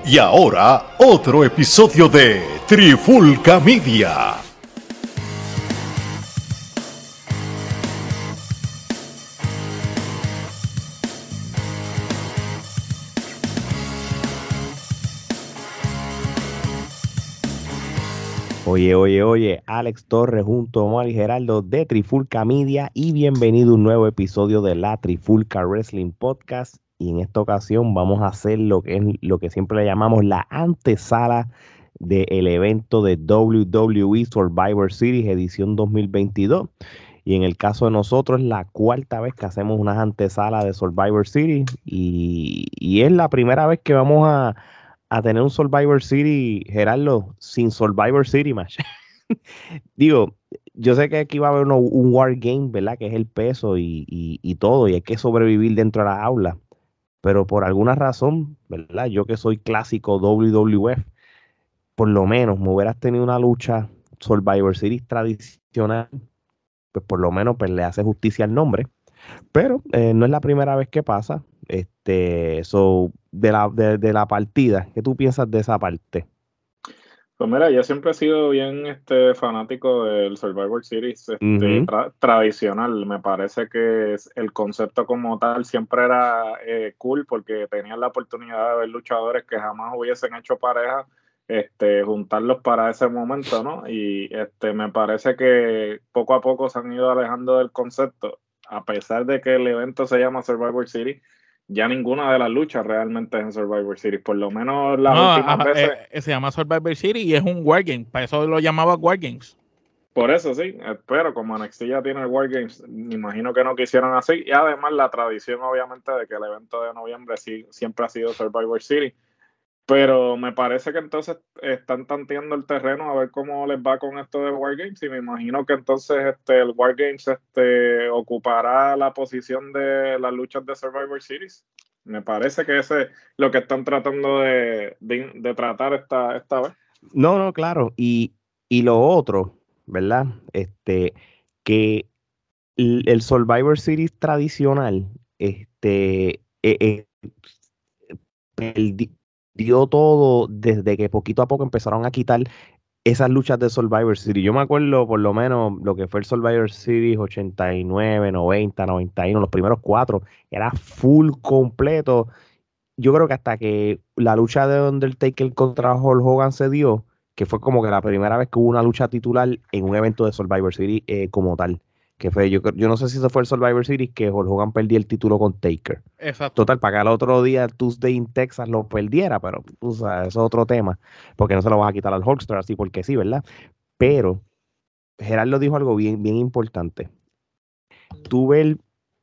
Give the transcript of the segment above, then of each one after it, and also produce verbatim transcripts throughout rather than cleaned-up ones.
Y ahora, otro episodio de Trifulca Media. Oye, oye, oye, Alex Torres junto a Omar y Geraldo de Trifulca Media y bienvenido a un nuevo episodio de la Trifulca Wrestling Podcast. Y en esta ocasión vamos a hacer lo que es lo que siempre le llamamos la antesala del evento de W W E Survivor Series edición dos mil veintidós. Y en el caso de nosotros es la cuarta vez que hacemos unas antesalas de Survivor Series y, y es la primera vez que vamos a a tener un Survivor City, Gerardo, sin Survivor City match. Digo, yo sé que aquí va a haber uno, un War Game, ¿verdad? Que es el peso y, y, y todo, y hay que sobrevivir dentro de la aula. Pero por alguna razón, ¿verdad? Yo que soy clásico W W F, por lo menos me hubieras tenido una lucha Survivor Series tradicional, pues por lo menos pues, le hace justicia al nombre. Pero eh, no es la primera vez que pasa. Este, so, de la, de, de la partida, ¿qué tú piensas de esa parte? Pues mira, yo siempre he sido bien este, fanático del Survivor Series este, Uh-huh. tra- tradicional. Me parece que es- el concepto como tal siempre era eh, cool porque tenían la oportunidad de ver luchadores que jamás hubiesen hecho pareja, este, juntarlos para ese momento, ¿no? Y este, me parece que poco a poco se han ido alejando del concepto, a pesar de que el evento se llama Survivor Series. Ya ninguna de las luchas realmente es en Survivor Series, por lo menos las no, últimas ajá, veces. eh, se llama Survivor Series y es un Wargame, para eso lo llamaba Wargames. Por eso sí, pero como N X T ya tiene el Wargames, me imagino que no quisieron así. Y además la tradición obviamente de que el evento de noviembre sí, siempre ha sido Survivor Series. Pero me parece que entonces están tanteando el terreno a ver cómo les va con esto de Wargames. Y me imagino que entonces este, el Wargames este, ocupará la posición de las luchas de Survivor Series. Me parece que ese es lo que están tratando de, de, de tratar esta, esta vez. No, no, claro. Y, y lo otro, ¿verdad? Este, que el, el Survivor Series tradicional, este, eh, eh, perdió todo desde que poquito a poco empezaron a quitar esas luchas de Survivor Series. Yo me acuerdo por lo menos lo que fue el Survivor Series ochenta y nueve, noventa, noventa y uno, los primeros cuatro, era full completo. Yo creo que hasta que la lucha de Undertaker contra Hulk Hogan se dio, que fue como que la primera vez que hubo una lucha titular en un evento de Survivor Series eh, como tal. Que fue, yo, yo no sé si eso fue el Survivor Series que Hulk Hogan perdió el título con Taker. Exacto. Total, para que el otro día Tuesday in Texas lo perdiera, pero o sea, eso es otro tema, porque no se lo vas a quitar al Hulkster así porque sí, ¿verdad? Pero Gerardo dijo algo bien, bien importante. Tú ves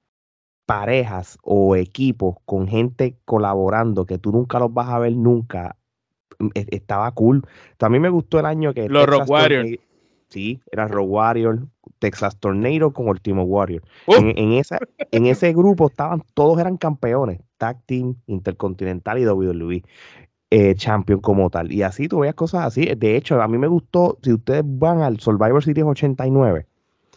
parejas o equipos con gente colaborando que tú nunca los vas a ver nunca, e- estaba cool. También me gustó el año que Los Rock Texas Warriors. Tornado, sí, era Rock Warrior, Texas Tornado con Ultimate Warrior. Uh. En, en, esa, en ese grupo estaban, todos eran campeones, Tag Team, Intercontinental y W W E. Eh, champion como tal. Y así tú veías cosas así. De hecho, a mí me gustó, si ustedes van al Survivor Series ochenta y nueve,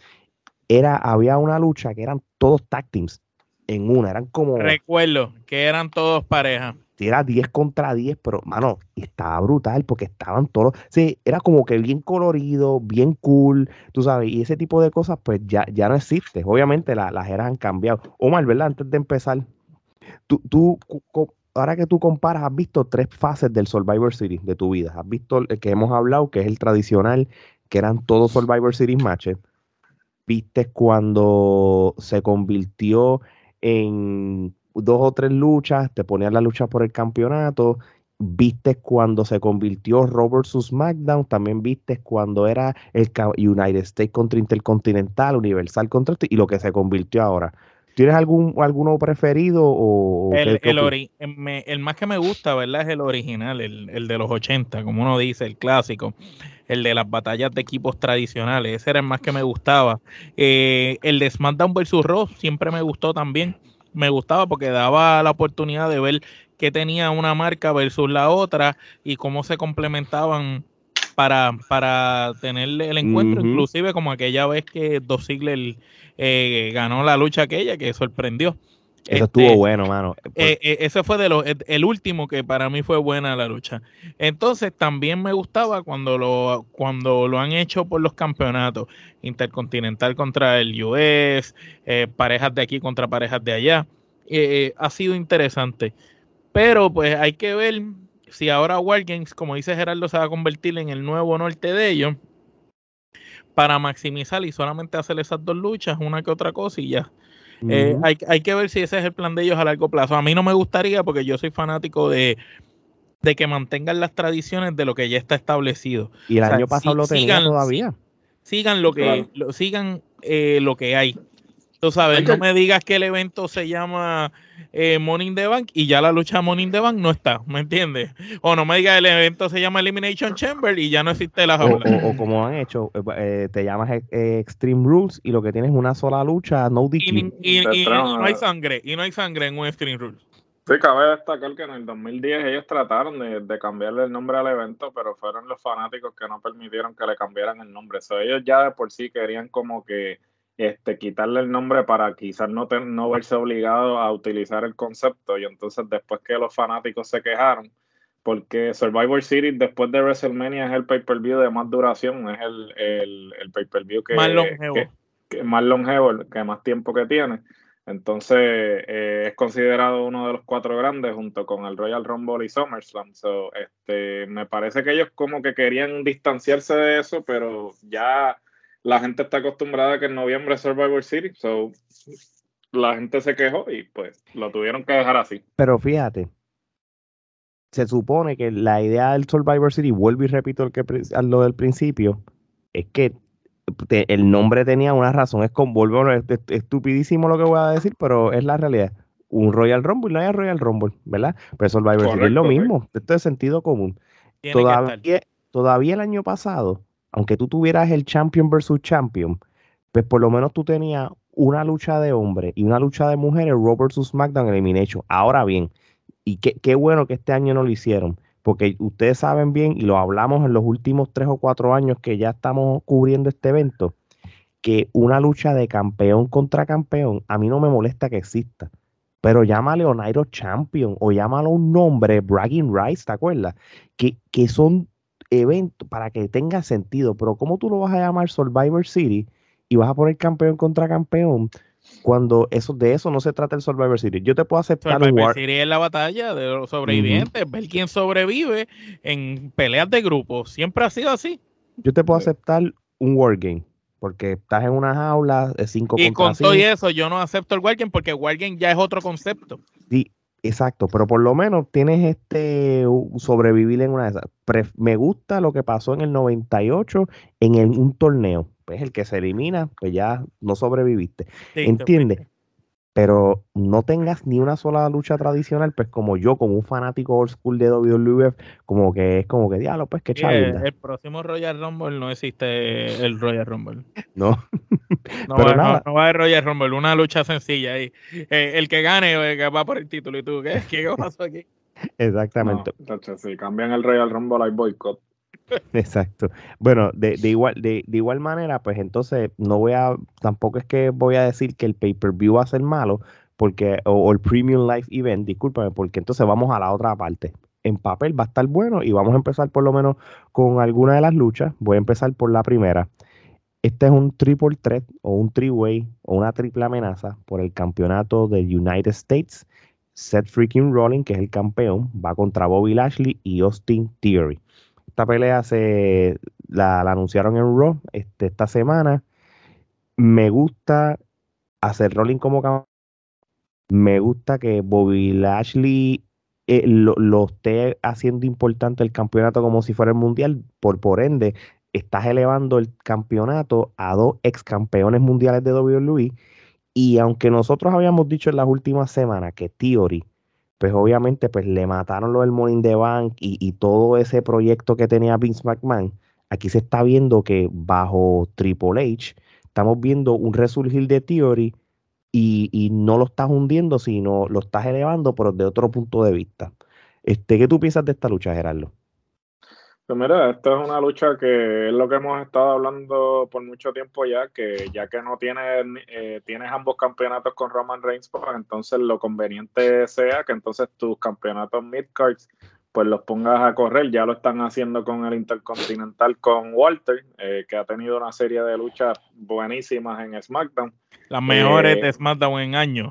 era, había una lucha que eran todos tag teams en una, eran como, Recuerdo que eran todos parejas. era diez contra diez, pero, mano, estaba brutal porque estaban todos, sí, era como que bien colorido, bien cool, tú sabes, y ese tipo de cosas, pues ya, ya no existe. Obviamente la, las eras han cambiado. Omar, ¿verdad? Antes de empezar, tú, tú, cu- ahora que tú comparas, has visto tres fases del Survivor Series de tu vida. Has visto el que hemos hablado, que es el tradicional, que eran todos Survivor Series matches. Viste cuando se convirtió en dos o tres luchas, te ponían la lucha por el campeonato. Viste cuando se convirtió Raw versus SmackDown, también viste cuando era el ca- United States contra Intercontinental, Universal contra este, y lo que se convirtió ahora. ¿Tienes algún alguno preferido o qué, El, qué el, opinas? ori me, el más que me gusta, ¿verdad? Es el original, el, el de los ochenta, como uno dice, el clásico. El de las batallas de equipos tradicionales. Ese era el más que me gustaba. Eh, el de SmackDown versus Raw siempre me gustó también. Me gustaba porque daba la oportunidad de ver qué tenía una marca versus la otra y cómo se complementaban para, para tener el encuentro. Ujú. Inclusive como aquella vez que Dolph Ziggler eh, ganó la lucha aquella que sorprendió. Eso Este, estuvo bueno, mano. eh, eh, ese fue de los, el, el último que para mí fue buena la lucha. Entonces también me gustaba cuando lo, cuando lo han hecho por los campeonatos, Intercontinental contra el U S, eh, parejas de aquí contra parejas de allá. Eh, ha sido interesante. Pero pues hay que ver si ahora War Games, como dice Gerardo, se va a convertir en el nuevo norte de ellos para maximizar y solamente hacer esas dos luchas, una que otra cosa y ya. Uh-huh. Eh, hay, hay que ver si ese es el plan de ellos a largo plazo. A mí no me gustaría porque yo soy fanático de, de que mantengan las tradiciones de lo que ya está establecido. Y el o sea, año pasado si, lo tenía sigan, todavía. Sigan lo que, claro. lo, sigan eh, lo que hay. Tú sabes, que... no me digas que el evento se llama eh, Money in the Bank y ya la lucha Money in the Bank no está, ¿me entiendes? O no me digas el evento se llama Elimination Chamber y ya no existe la jaula. O, o, o como han hecho, eh, te llamas eh, Extreme Rules y lo que tienes es una sola lucha, no D Q. Y, y, y, y no hay sangre, y no hay sangre en un Extreme Rules. Sí, cabe destacar que en el dos mil diez ellos trataron de, de cambiarle el nombre al evento, pero fueron los fanáticos que no permitieron que le cambiaran el nombre. O sea, ellos ya de por sí querían como que Este, quitarle el nombre para quizás no, ten, no verse obligado a utilizar el concepto, y entonces después que los fanáticos se quejaron, porque Survivor Series después de WrestleMania es el pay-per-view de más duración, es el, el, el pay-per-view que más longevo, que, que más longevo, que más tiempo que tiene. Entonces eh, es considerado uno de los cuatro grandes junto con el Royal Rumble y SummerSlam. So, este, me parece que ellos como que querían distanciarse de eso, pero ya la gente está acostumbrada a que en noviembre es Survivor Series, so la gente se quejó y pues lo tuvieron que dejar así. Pero fíjate, se supone que la idea del Survivor Series, vuelvo y repito el que, lo del principio, es que te, el nombre tenía una razón, es con vuelvo, es, es, estupidísimo lo que voy a decir, pero es la realidad. Un Royal Rumble, no hay Royal Rumble, ¿verdad? Pero Survivor Correcto, Series es lo mismo, sí. Esto es sentido común. Todavía, todavía el año pasado, aunque tú tuvieras el Champion versus Champion, pues por lo menos tú tenías una lucha de hombres y una lucha de mujeres, Raw versus SmackDown Elimination. Ahora bien, y qué, qué bueno que este año no lo hicieron, porque ustedes saben bien, y lo hablamos en los últimos tres o cuatro años que ya estamos cubriendo este evento, que una lucha de campeón contra campeón, a mí no me molesta que exista, pero llámale Onairo Champion, o llámalo un nombre, Bragging Rights, ¿te acuerdas? Que, que son evento para que tenga sentido, pero ¿cómo tú lo vas a llamar Survivor Series y vas a poner campeón contra campeón cuando eso de eso no se trata el Survivor Series? Yo te puedo aceptar Survivor un War... Series es la batalla de los sobrevivientes, uh-huh. ver quién sobrevive en peleas de grupo, siempre ha sido así. Yo te puedo aceptar un Wargame, porque estás en una jaula de cinco y contra con todo y eso yo no acepto el Wargame porque Wargame ya es otro concepto. Sí, exacto, pero por lo menos tienes este sobrevivir en una de esas. Pre- me gusta lo que pasó en el noventa y ocho en el, un torneo. Pues el que se elimina, pues ya no sobreviviste. Sí, ¿entiendes? Pero no tengas ni una sola lucha tradicional, pues como yo, como un fanático old school de W W F, como que es como que diablo, pues que sí, chavinda. El próximo Royal Rumble no existe el Royal Rumble. No. No, pero va, nada. No, no va a haber Royal Rumble, una lucha sencilla ahí. Eh, el que gane el que va por el título. ¿Y tú qué? ¿Qué pasó aquí? Exactamente. No, tacho, si cambian el Royal Rumble hay boicot. Exacto. Bueno, de, de igual de, de igual manera, pues entonces no voy a, tampoco es que voy a decir que el pay-per-view va a ser malo, porque, o, o el Premium Live Event, discúlpame, porque entonces vamos a la otra parte. En papel va a estar bueno y vamos a empezar por lo menos con alguna de las luchas. Voy a empezar por la primera. Este es un triple threat o un three-way o una triple amenaza por el campeonato del United States. Seth freaking Rollins, que es el campeón, va contra Bobby Lashley y Austin Theory. Esta pelea se la, la anunciaron en Raw este, esta semana. Me gusta hacer Rollins como campeón. Me gusta que Bobby Lashley eh, lo, lo esté haciendo importante el campeonato como si fuera el mundial. Por, por ende, estás elevando el campeonato a dos ex campeones mundiales de W W E. Y aunque nosotros habíamos dicho en las últimas semanas que Theory, pues obviamente pues le mataron lo del Money in the Bank y, y todo ese proyecto que tenía Vince McMahon, aquí se está viendo que bajo Triple H estamos viendo un resurgir de Theory y, y no lo estás hundiendo, sino lo estás elevando, pero de otro punto de vista. Este, ¿qué tú piensas de esta lucha, Gerardo? Pues mira, esto es una lucha que es lo que hemos estado hablando por mucho tiempo ya, que ya que no tienes, eh, tienes ambos campeonatos con Roman Reigns, pues entonces lo conveniente sea que entonces tus campeonatos midcards pues los pongas a correr. Ya lo están haciendo con el Intercontinental con Walter, eh, que ha tenido una serie de luchas buenísimas en SmackDown. Las mejores Eh, de SmackDown en años.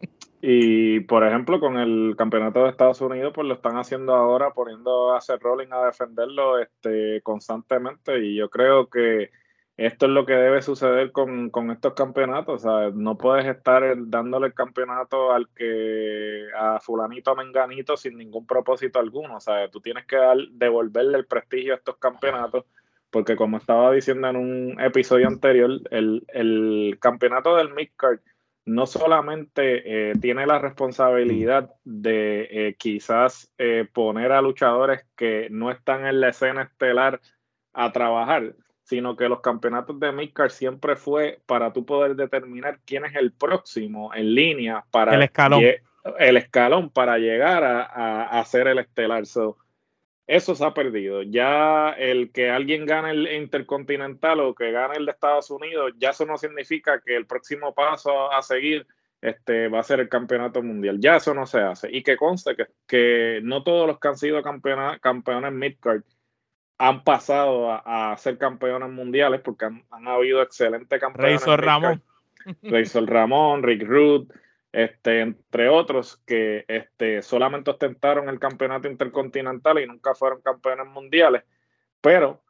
Y, por ejemplo, con el campeonato de Estados Unidos, pues lo están haciendo ahora, poniendo a Seth Rollins a defenderlo este, constantemente. Y yo creo que esto es lo que debe suceder con, con estos campeonatos. O sea, no puedes estar dándole el campeonato al que a fulanito menganito sin ningún propósito alguno. O sea, tú tienes que dar, devolverle el prestigio a estos campeonatos. Porque como estaba diciendo en un episodio anterior, el, el campeonato del Midcard no solamente eh, tiene la responsabilidad de eh, quizás eh, poner a luchadores que no están en la escena estelar a trabajar, sino que los campeonatos de Midcard siempre fue para tú poder determinar quién es el próximo en línea para el escalón, el escalón para llegar a, a, a ser el estelar. So, eso se ha perdido. Ya el que alguien gane el Intercontinental o que gane el de Estados Unidos, ya eso no significa que el próximo paso a seguir este, va a ser el campeonato mundial. Ya eso no se hace. Y que conste que, que no todos los que han sido campeones, campeones midcard han pasado a, a ser campeones mundiales, porque han, han habido excelentes campeones. Razor Ramón. Razor Ramón, Rick Rude. Este, entre otros que este, solamente ostentaron el campeonato intercontinental y nunca fueron campeones mundiales, pero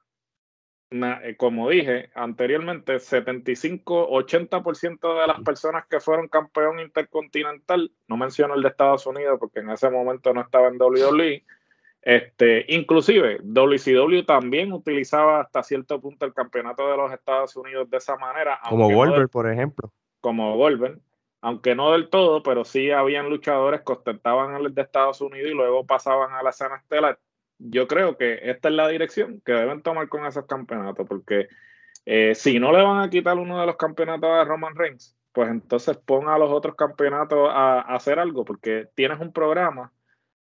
na, eh, como dije anteriormente, setenta y cinco, ochenta por ciento de las personas que fueron campeón intercontinental, no menciono el de Estados Unidos porque en ese momento no estaba en W W E, este, inclusive W C W también utilizaba hasta cierto punto el campeonato de los Estados Unidos de esa manera, como Goldberg, no por ejemplo, como Goldberg, aunque no del todo, pero sí habían luchadores que ostentaban el de Estados Unidos y luego pasaban a la escena estelar. Yo creo que esta es la dirección que deben tomar con esos campeonatos, porque eh, si no le van a quitar uno de los campeonatos a Roman Reigns, pues entonces pon a los otros campeonatos a, a hacer algo, porque tienes un programa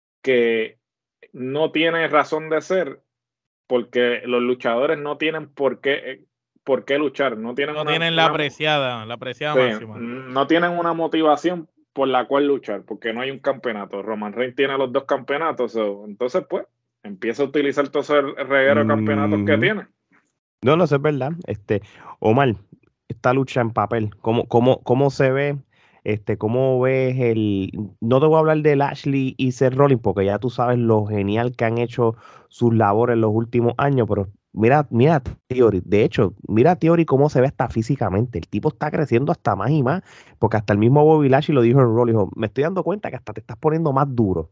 que no tiene razón de ser, porque los luchadores no tienen por qué... por qué luchar, no tienen, no una, tienen la una, apreciada, la apreciada sí, máxima. No tienen una motivación por la cual luchar, porque no hay un campeonato. Roman Reigns tiene los dos campeonatos, so, entonces pues empieza a utilizar todo ese reguero de campeonatos mm. que tiene. No, no, eso es verdad. Este, Omar, esta lucha en papel, ¿cómo, cómo, cómo se ve? Este, ¿cómo ves el...? No te voy a hablar de Lashley y Seth Rollins, porque ya tú sabes lo genial que han hecho sus labores en los últimos años, pero Mira, mira Theory, de hecho, mira Theory cómo se ve hasta físicamente. El tipo está creciendo hasta más y más, porque hasta el mismo Bobby Lashley lo dijo en Raw, dijo, me estoy dando cuenta que hasta te estás poniendo más duro.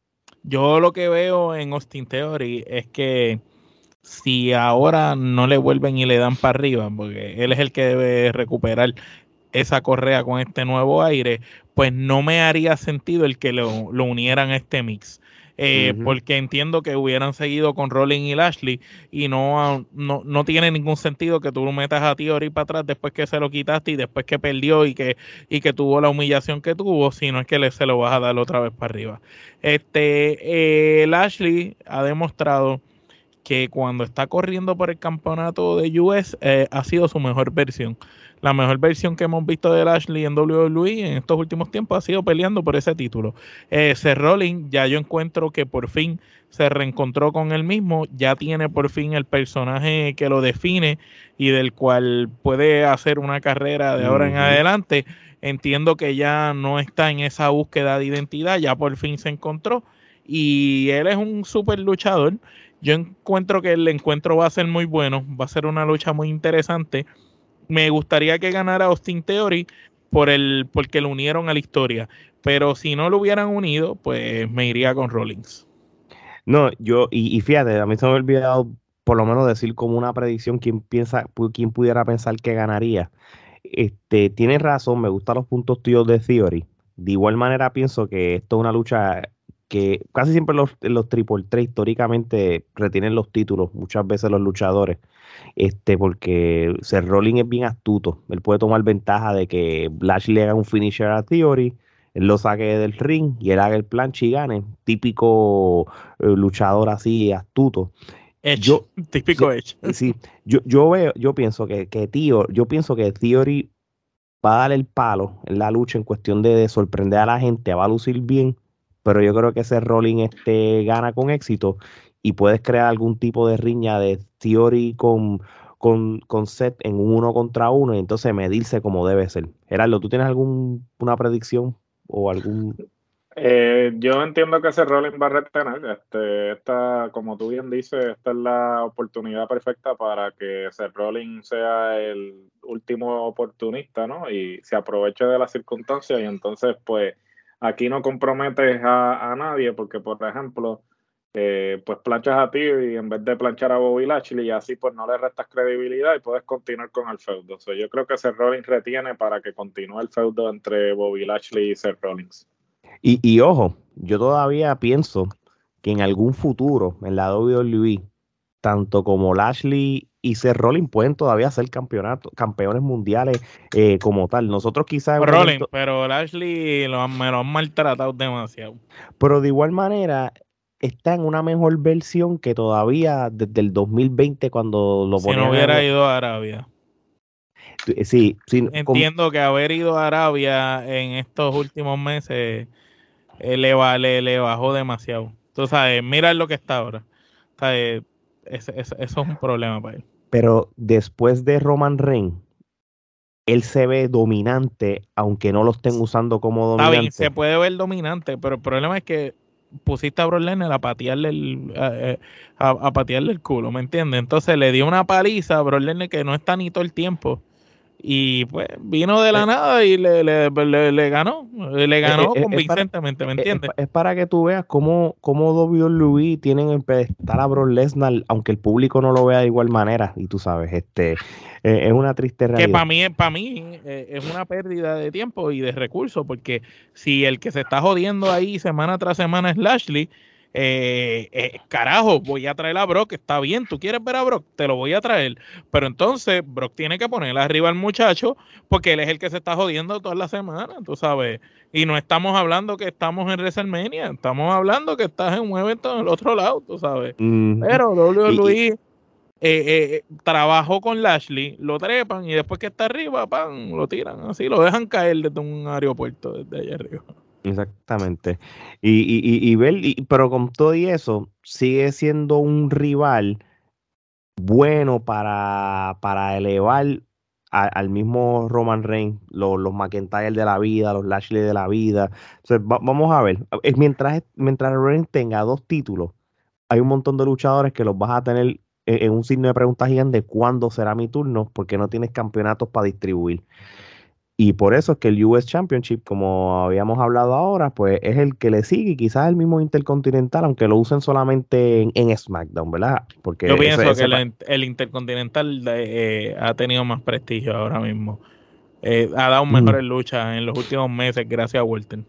Yo lo que veo en Austin Theory es que si ahora no le vuelven y le dan para arriba, porque él es el que debe recuperar esa correa con este nuevo aire, pues no me haría sentido el que lo, lo unieran a este mix. Eh, uh-huh. Porque entiendo que hubieran seguido con Rollins y Lashley y no, no, no tiene ningún sentido que tú lo metas a Theory para atrás después que se lo quitaste y después que perdió y que, y que tuvo la humillación que tuvo, sino es que le, se lo vas a dar otra vez para arriba. Este, eh, Lashley ha demostrado que cuando está corriendo por el campeonato de U S eh, ha sido su mejor versión. La mejor versión que hemos visto de Lashley en W W E en estos últimos tiempos ha sido peleando por ese título. Eh, Seth Rollins, ya yo encuentro que por fin se reencontró con él mismo, ya tiene por fin el personaje que lo define y del cual puede hacer una carrera de ahora uh-huh. en adelante. Entiendo que ya no está en esa búsqueda de identidad, ya por fin se encontró y él es un súper luchador. Yo encuentro que el encuentro va a ser muy bueno, va a ser una lucha muy interesante. Me gustaría que ganara Austin Theory por el, porque lo unieron a la historia, pero si no lo hubieran unido, pues me iría con Rollins. No, yo, y, y fíjate, a mí se me ha olvidado por lo menos decir como una predicción quién piensa, quién pudiera pensar que ganaría. Este, tienes razón, me gustan los puntos tuyos de Theory. De igual manera pienso que esto es una lucha que casi siempre los, los Triple Threat históricamente retienen los títulos, muchas veces los luchadores, este, porque Seth Rollins es bien astuto, él puede tomar ventaja de que Lashley le haga un finisher a Theory, él lo saque del ring y él haga el planche y gane, típico eh, luchador así astuto. Edge, yo, típico yo, Edge. sí, yo, yo veo, yo pienso que, que tío, yo pienso que Theory va a dar el palo en la lucha en cuestión de, de sorprender a la gente, va a lucir bien, pero yo creo que ese Rolling este gana con éxito y puedes crear algún tipo de riña de Theory con, con, con Seth en un uno contra uno y entonces medirse como debe ser. Gerardo, ¿tú tienes alguna predicción o algún... Eh, yo entiendo que ese Rollins va a retener. Este, esta, como tú bien dices, esta es la oportunidad perfecta para que ese Rollins sea el último oportunista, ¿no? Y se aproveche de las circunstancias y entonces, pues, aquí no comprometes a, a nadie porque, por ejemplo, eh, pues planchas a ti y en vez de planchar a Bobby Lashley y así, pues no le restas credibilidad y puedes continuar con el feudo. O sea, yo creo que ese Rollins retiene para que continúe el feudo entre Bobby Lashley y Seth Rollins. Y, y ojo, yo todavía pienso que en algún futuro en la W W E, tanto como Lashley y Seth Rollins pueden todavía ser campeonato, campeones mundiales eh, como tal. Nosotros quizás en un Rollins, momento, pero Lashley lo, han- me lo han maltratado demasiado. pero de igual manera está en una mejor versión que todavía desde el dos mil veinte cuando lo Si no ponían hubiera en... ido a Arabia. Sí, sí, com- Entiendo que haber ido a Arabia en estos últimos meses eh, le, va- le, le bajó demasiado. Tú sabes, mira lo que está ahora. O sea, eh, es- es- eso es un problema para él. pero después de Roman Reigns, él se ve dominante, aunque no lo estén usando como Está bien, dominante. se puede ver dominante, pero el problema es que pusiste a Brock Lesnar a patearle el, a, eh, a- a patearle el culo, ¿me entiendes? Entonces le dio una paliza a Brock Lesnar que no está ni todo el tiempo. Y pues vino de la Eh, nada y le, le, le, le ganó, le eh, eh, ganó eh, es para, convincentemente, ¿me eh, es, entiendes? pa- es para que tú veas cómo, cómo W W E tienen en pedestal a Brock Lesnar, aunque el público no lo vea de igual manera. Y tú sabes, este eh, es una triste Que realidad. para mí, para mí eh, es una pérdida de tiempo y de recursos, porque si el que se está jodiendo ahí semana tras semana es Lashley, eh, eh, carajo, voy a traer a Brock, está bien, tú quieres ver a Brock, te lo voy a traer, pero entonces Brock tiene que ponerle arriba al muchacho, porque él es el que se está jodiendo toda la semana, tú sabes, y no estamos hablando que estamos en WrestleMania, estamos hablando que estás en un evento en el otro lado, tú sabes, Ujú. pero Y, y- W W E eh, eh, trabajó con Lashley, lo trepan y después que está arriba, pan, lo tiran así, lo dejan caer desde un aeropuerto, desde allá arriba. exactamente. Y, y, y, y ver, y- pero con todo y eso, sigue siendo un rival bueno para, para elevar a- al mismo Roman Reigns, los, los McIntyre de la vida, los Lashley de la vida. Entonces, va- vamos a ver, eh, mientras, mientras Reigns tenga dos títulos, hay un montón de luchadores que los vas a tener en, en un signo de pregunta gigante de cuándo será mi turno, porque no tienes campeonatos para distribuir. Y por eso es que el U S Championship, como habíamos hablado ahora, pues es el que le sigue, y quizás el mismo Intercontinental, aunque lo usen solamente en, en SmackDown, ¿verdad? Yo Porque ese, pienso que ese pa- el, el Intercontinental eh, ha tenido más prestigio ahora mismo. Eh, ha dado Ujú. mejores luchas en los últimos meses gracias a Walter.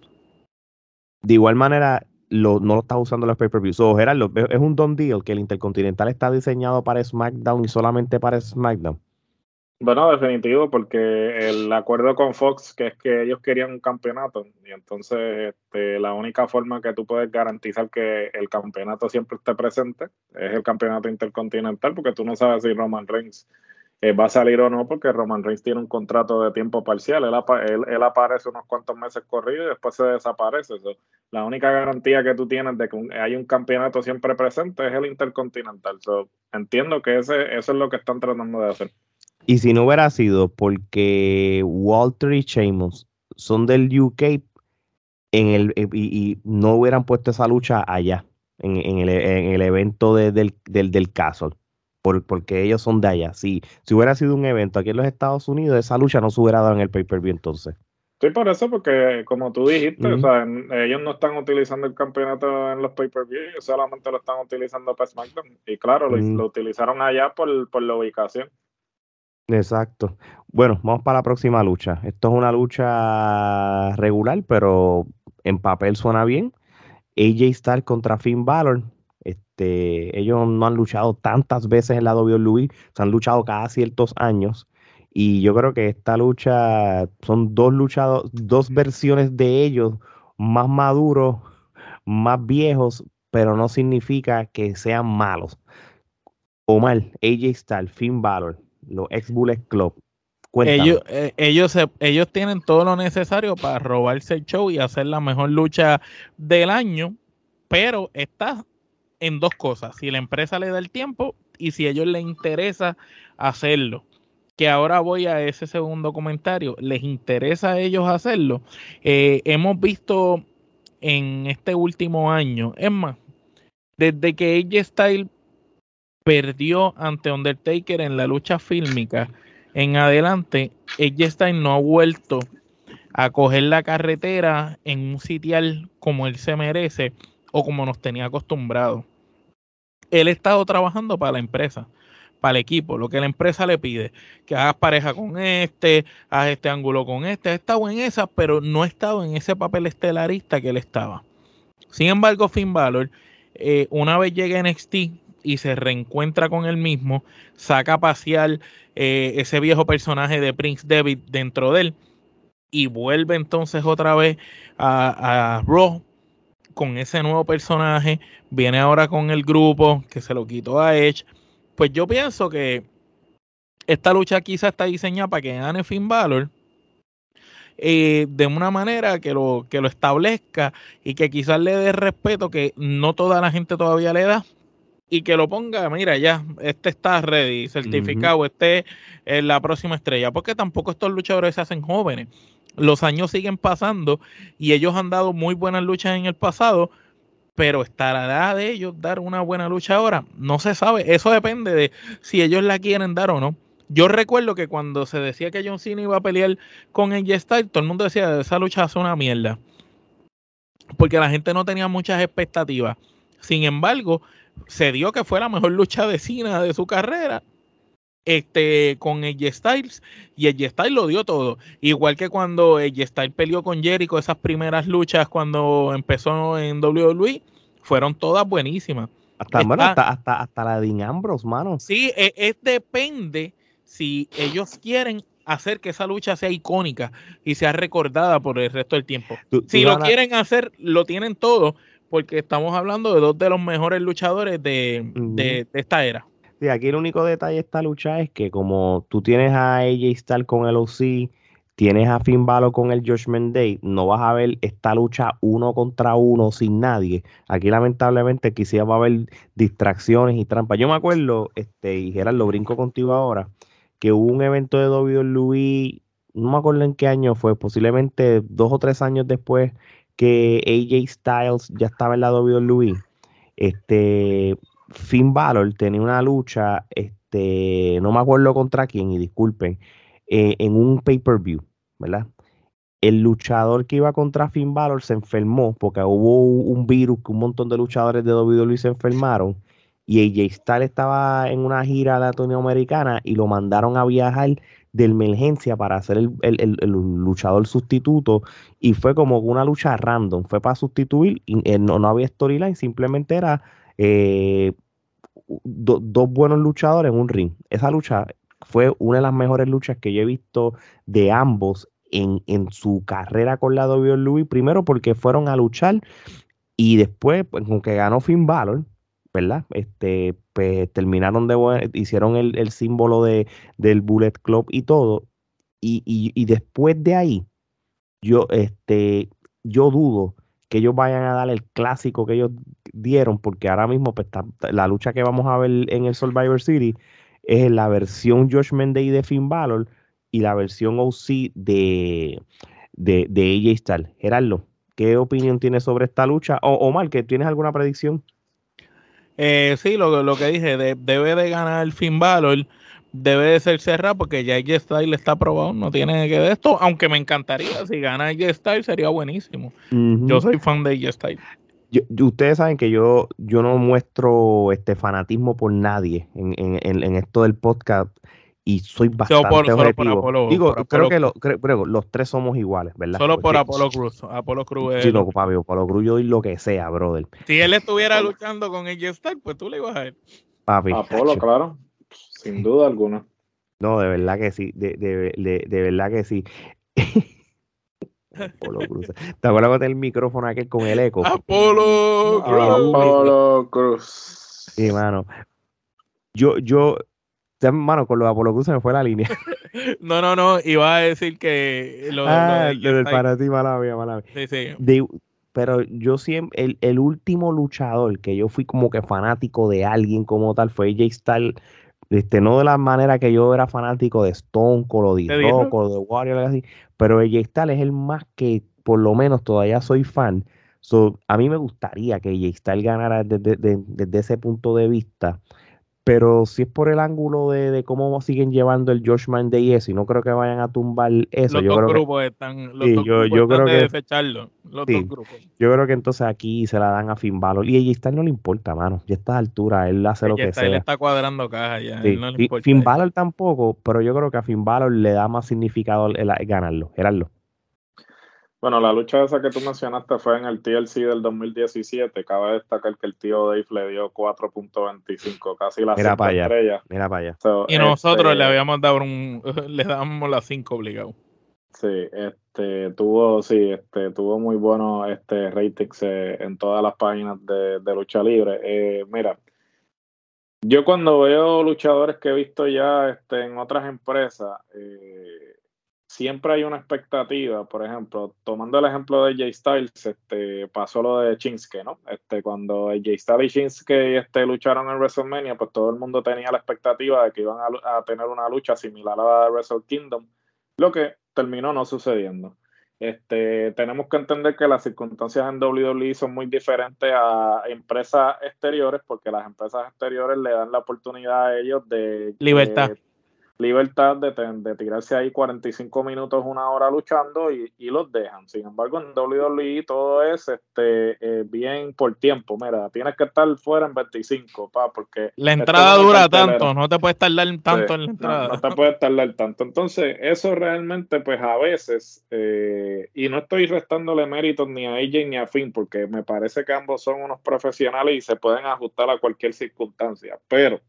De igual manera, lo, no lo estás usando en los pay-per-views. So, Gerardo, es es un done deal que el Intercontinental está diseñado para SmackDown y solamente para SmackDown. Bueno, definitivo, porque el acuerdo con Fox, que es que ellos querían un campeonato, y entonces este, la única forma que tú puedes garantizar que el campeonato siempre esté presente es el campeonato intercontinental, porque tú no sabes si Roman Reigns eh, va a salir o no, porque Roman Reigns tiene un contrato de tiempo parcial, él, apa- él, él aparece unos cuantos meses corridos y después se desaparece. So, la única garantía que tú tienes de que un- hay un campeonato siempre presente es el intercontinental. So, entiendo que ese, eso es lo que están tratando de hacer. Y si no hubiera sido porque Walter y Sheamus son del U K en el, eh, y, y no hubieran puesto esa lucha allá, en, en el, en el evento de- del, del, del Castle, por, porque ellos son de allá. Si, si hubiera sido un evento aquí en los Estados Unidos, esa lucha no se hubiera dado en el pay-per-view entonces. Sí, por eso, porque como tú dijiste, o Ujú. sea, en- ellos no están utilizando el campeonato en los pay-per-view, ellos solamente lo están utilizando para SmackDown. Y claro, lo, Mm, lo utilizaron allá por, por la ubicación. exacto. Bueno, vamos para la próxima lucha. Esto es una lucha regular, pero en papel suena bien. A J Styles contra Finn Balor. Este, ellos no han luchado tantas veces en la W W E, se han luchado cada ciertos años. Y yo creo que esta lucha son dos luchados, dos versiones de ellos más maduros, más viejos, pero no significa que sean malos. Omar, A J Styles, Finn Balor, los ex Bullet Club. Cuéntame. Ellos, eh, ellos, se, ellos tienen todo lo necesario para robarse el show y hacer la mejor lucha del año, pero está en dos cosas: si la empresa le da el tiempo y si a ellos les interesa hacerlo. Que ahora voy a ese segundo comentario. ¿Les interesa a ellos hacerlo? Eh, hemos visto en este último año, es más, desde que A J Styles perdió ante Undertaker en la lucha fílmica en adelante, A J Styles no ha vuelto a coger la carretera en un sitial como él se merece o como nos tenía acostumbrado. Él ha estado trabajando para la empresa, para el equipo, lo que la empresa le pide, que hagas pareja con este, haz este ángulo con este. Ha estado en esa, pero no ha estado en ese papel estelarista que él estaba. Sin embargo, Finn Balor, eh, una vez llega a N X T y se reencuentra con él mismo, saca a pasear eh, ese viejo personaje de Prince Devitt dentro de él y vuelve entonces otra vez a, a Raw con ese nuevo personaje. Viene ahora con el grupo que se lo quitó a Edge. Pues yo pienso que esta lucha quizá está diseñada para que gane Finn Balor eh, de una manera que lo, que lo establezca y que quizás le dé respeto que no toda la gente todavía le da, y que lo ponga, mira, ya, este está ready, certificado, uh-huh. Este es la próxima estrella, porque tampoco estos luchadores se hacen jóvenes. Los años siguen pasando y ellos han dado muy buenas luchas en el pasado, pero estará de ellos dar una buena lucha ahora, no se sabe. Eso depende de si ellos la quieren dar o no. Yo recuerdo que cuando se decía que John Cena iba a pelear con A J Styles, todo el mundo decía, esa lucha hace una mierda, porque la gente no tenía muchas expectativas. Sin embargo, se dio que fue la mejor lucha de Cena de su carrera, este, con A J Styles, y A J Styles lo dio todo. Igual que cuando A J Styles peleó con Jericho, esas primeras luchas cuando empezó en W W E, fueron todas buenísimas. Hasta, Está, bueno, hasta, hasta, hasta la de Dean Ambrose, mano. Sí, es, es depende si ellos quieren hacer que esa lucha sea icónica y sea recordada por el resto del tiempo. Tú, si tú lo ganas... quieren hacer, lo tienen todo, porque estamos hablando de dos de los mejores luchadores de, uh-huh. de, de esta era. Sí, aquí el único detalle de esta lucha es que como tú tienes a A J Styles con el O C, tienes a Finn Balor con el Judgment Day, no vas a ver esta lucha uno contra uno sin nadie. Aquí lamentablemente quizás va a haber distracciones y trampas. Yo me acuerdo, este, y Gerard, lo brinco contigo ahora, que hubo un evento de W W E, no me acuerdo en qué año fue, posiblemente dos o tres años después que A J Styles ya estaba en la W W E. Este, Finn Balor tenía una lucha, este, no me acuerdo contra quién, y disculpen, eh, en un pay-per-view, ¿verdad? El luchador que iba contra Finn Balor se enfermó porque hubo un virus que un montón de luchadores de W W E se enfermaron, y A J Styles estaba en una gira latinoamericana y lo mandaron a viajar de emergencia para ser el, el, el, el luchador sustituto, y fue como una lucha random, fue para sustituir, y, eh, no, no había storyline, simplemente era eh, do, dos buenos luchadores en un ring. Esa lucha fue una de las mejores luchas que yo he visto de ambos en, en su carrera con la W W E, primero porque fueron a luchar y después, pues, con que ganó Finn Balor, ¿verdad? Este, pues terminaron de, hicieron el, el símbolo de, del Bullet Club y todo, y, y, y después de ahí, yo, este, yo dudo que ellos vayan a dar el clásico que ellos dieron, porque ahora mismo pues, está, la lucha que vamos a ver en el Survivor Series es la versión Judgment Day de Finn Balor y la versión O C de, de, de A J Styles. Gerardo, ¿qué opinión tienes sobre esta lucha? O, Omar, ¿que tienes alguna predicción? Eh, sí, lo, lo que dije, de, debe de ganar Finn Balor, debe de ser cerrado porque ya A J Styles está probado, no tiene que de esto, aunque me encantaría, si gana A J Styles sería buenísimo. Uh-huh. Yo soy fan de A J Styles. Yo, yo, ustedes saben que yo, yo no muestro este fanatismo por nadie en, en, en esto del podcast, y soy bastante solo por, objetivo. Solo por Apolo, Digo, por creo Apolo. que lo, creo, creo, los tres somos iguales, ¿verdad? Solo Porque, por Apolo Cruz. Apolo Cruz es... Sí, no, papi, Apolo Cruz yo doy lo que sea, brother. Si él estuviera luchando con A J Styles, pues tú le ibas a ver. Papi. Apolo, hacho. Claro. Sin duda alguna. No, de verdad que sí. De, de, de, de verdad que sí. Apolo Cruz. ¿Te acuerdas con el micrófono aquel con el eco? Apolo Cruz. Apolo Cruz. Sí, mano. Yo, yo, mano, con lo de Apolo Crews se me fue la línea. No, no, no, iba a decir que lo, ah, lo de lo del fanatismo, mala mía, mala mía. Sí, sí. De, pero yo siempre, el, el último luchador que yo fui como que fanático de alguien como tal fue A J Styles, este, no de la manera que yo era fanático de Stone Cold o de ¿De Rock Disney? o de Warrior, algo así, pero A J Styles es el más que por lo menos todavía soy fan. So, a mí me gustaría que A J Styles ganara desde, desde- desde ese punto de vista. Pero si es por el ángulo de, de cómo siguen llevando el Judgment Day y eso, y no creo que vayan a tumbar eso, Los yo dos creo que grupos están, los sí, dos yo, grupos yo están creo de que desecharlo, los dos sí. grupos. Yo creo que entonces aquí se la dan a Finn Balor. Y a J Styles no le importa, mano. Ya a estas alturas, él hace lo Ella que está, él sea. está cuadrando caja ya, a él Sí. no le Fi- importa Finn eso. Balor tampoco, pero yo creo que a Finn Balor le da más significado el, el ganarlo, Gerardo. Bueno, la lucha esa que tú mencionaste fue en el T L C del dos mil diecisiete. Cabe destacar que el tío Dave le dio cuatro punto veinticinco, casi las Mira cinco para allá, estrellas. mira para allá. So, Y nosotros le este, habíamos dado un, le damos las cinco obligado. Sí, este, tuvo, sí, este, tuvo muy buenos este, ratings eh, en todas las páginas de, de lucha libre. Eh, mira, yo cuando veo luchadores que he visto ya este, en otras empresas, eh, siempre hay una expectativa. Por ejemplo, tomando el ejemplo de Jay Styles, este, pasó lo de Shinsuke, ¿no? Este, cuando Jay Styles y Shinsuke este, lucharon en WrestleMania, pues todo el mundo tenía la expectativa de que iban a, a tener una lucha similar a la de Wrestle Kingdom, lo que terminó no sucediendo. Este, tenemos que entender que las circunstancias en W W E son muy diferentes a empresas exteriores, porque las empresas exteriores le dan la oportunidad a ellos de Libertad. eh, libertad de, de tirarse ahí cuarenta y cinco minutos, una hora luchando y, y los dejan. Sin embargo, en W W E todo es este, eh, bien por tiempo. Mira, tienes que estar fuera en veinticinco, pa, porque La esta entrada es una dura cartelera. tanto, no te puedes tardar tanto Sí, en la no, entrada. no te puedes tardar tanto. Entonces, eso realmente, pues a veces, eh, y no estoy restándole méritos ni a A J ni a Finn, porque me parece que ambos son unos profesionales y se pueden ajustar a cualquier circunstancia, pero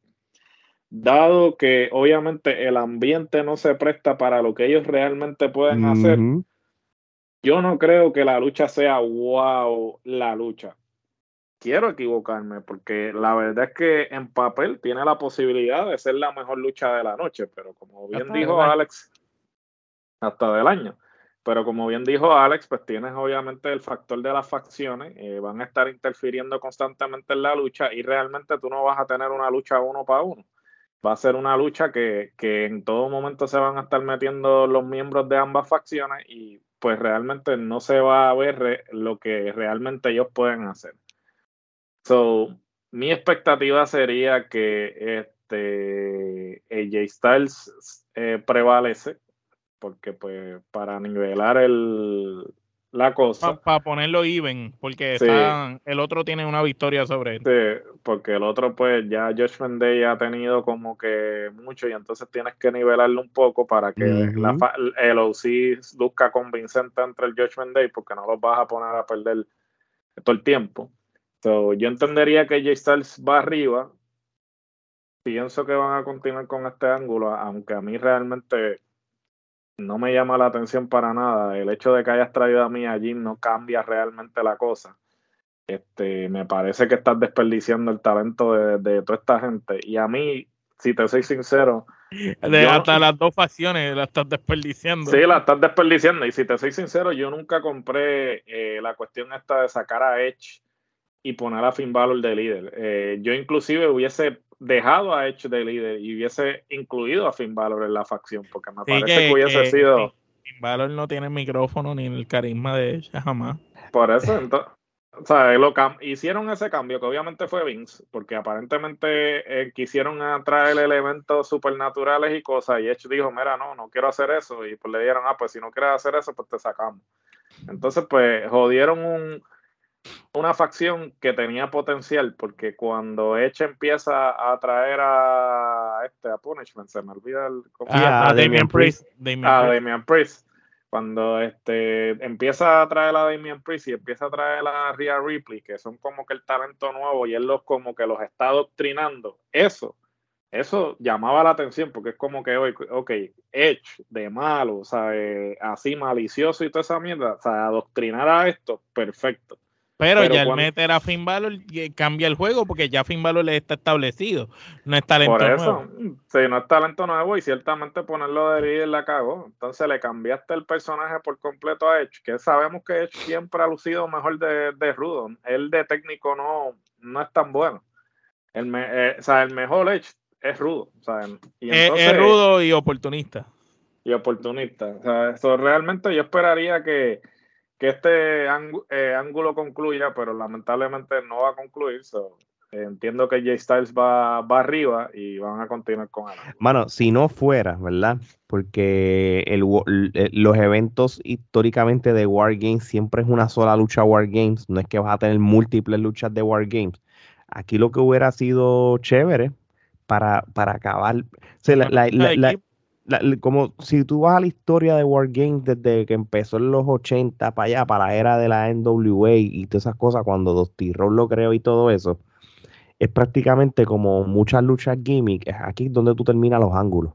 dado que obviamente el ambiente no se presta para lo que ellos realmente pueden hacer, Ujú. yo no creo que la lucha sea wow, la lucha. Quiero equivocarme, porque la verdad es que en papel tiene la posibilidad de ser la mejor lucha de la noche, pero como bien Hasta dijo del año. Alex, hasta del año. Pero como bien dijo Alex, pues tienes obviamente el factor de las facciones, eh, van a estar interfiriendo constantemente en la lucha y realmente tú no vas a tener una lucha uno para uno. Va a ser una lucha que, que en todo momento se van a estar metiendo los miembros de ambas facciones y pues realmente no se va a ver re, lo que realmente ellos pueden hacer. So, mi expectativa sería que este A J Styles eh, prevalece, porque pues para nivelar el, la cosa, Para pa ponerlo even, porque sí, está, el otro tiene una victoria sobre él. sí, porque el otro pues ya Judgment Day ha tenido como que mucho y entonces tienes que nivelarlo un poco para que la, Ujú. el O C luzca convincente entre el Judgment Day, porque no los vas a poner a perder todo el tiempo. So, yo entendería que J Styles va arriba. Pienso que van a continuar con este ángulo, aunque a mí realmente no me llama la atención para nada. El hecho de que hayas traído a mí allí no cambia realmente la cosa. Este, me parece que estás desperdiciando el talento de, de toda esta gente. Y a mí, si te soy sincero, De yo no, hasta las dos facciones la estás desperdiciando. sí, la estás desperdiciando. Y si te soy sincero, yo nunca compré eh, la cuestión esta de sacar a Edge y poner a Finn Balor de líder. Eh, yo inclusive hubiese dejado a Edge de líder y hubiese incluido a Finn Balor en la facción, porque me Sí, parece que que, hubiese que sido Finn Balor no tiene el micrófono ni el carisma de ella jamás. por eso. Entonces, o sea, lo hicieron ese cambio, que obviamente fue Vince, porque aparentemente eh, quisieron traer elementos supernaturales y cosas, y Edge dijo, mira, no, no quiero hacer eso, y pues le dijeron, ah, pues si no quieres hacer eso, pues te sacamos. Entonces, pues jodieron un una facción que tenía potencial, porque cuando Edge empieza a traer a este a Punishment, se me olvida el ¿cómo Sí, se A, llama? a a Damian Damian Priest. Priest. Damian A Priest. Damian Priest. Cuando este empieza a traer a Damian Priest y empieza a traer a Rhea Ripley, que son como que el talento nuevo y él los como que los está adoctrinando, eso eso llamaba la atención, porque es como que, ok, Edge de malo, o sea, eh, así malicioso y toda esa mierda, o sea, adoctrinar a esto, perfecto. Pero, Pero ya el cuando, meter a Finn Balor eh, cambia el juego porque ya Finn Balor está establecido, no es talento por eso, nuevo. sí, no es talento nuevo y ciertamente ponerlo de líder la cagó. Entonces le cambiaste el personaje por completo a Edge, que sabemos que Edge siempre ha lucido mejor de, de rudo. Él de técnico no, no es tan bueno. El, me, eh, o sea, el mejor Edge es rudo. O sea, y Es, entonces, es rudo y oportunista. Y oportunista. O sea, eso realmente yo esperaría que, que este ángulo, eh, ángulo concluya, pero lamentablemente no va a concluir. So, eh, entiendo que Jay Styles va, va arriba y van a continuar con él. Mano, si no fuera, ¿verdad? Porque el, wa- l- eh, los eventos históricamente de War Games siempre es una sola lucha War Games, no es que vas a tener múltiples luchas de War Games. Aquí lo que hubiera sido chévere para, para acabar, o sea, la- Una la- lucha la- de la- equipo. la- la- como si tú vas a la historia de War Games desde que empezó en los ochenta para allá, para la era de la N W A y todas esas cosas, cuando Dusty Rhodes lo creó y todo eso, es prácticamente como muchas luchas gimmick, es aquí donde tú terminas los ángulos.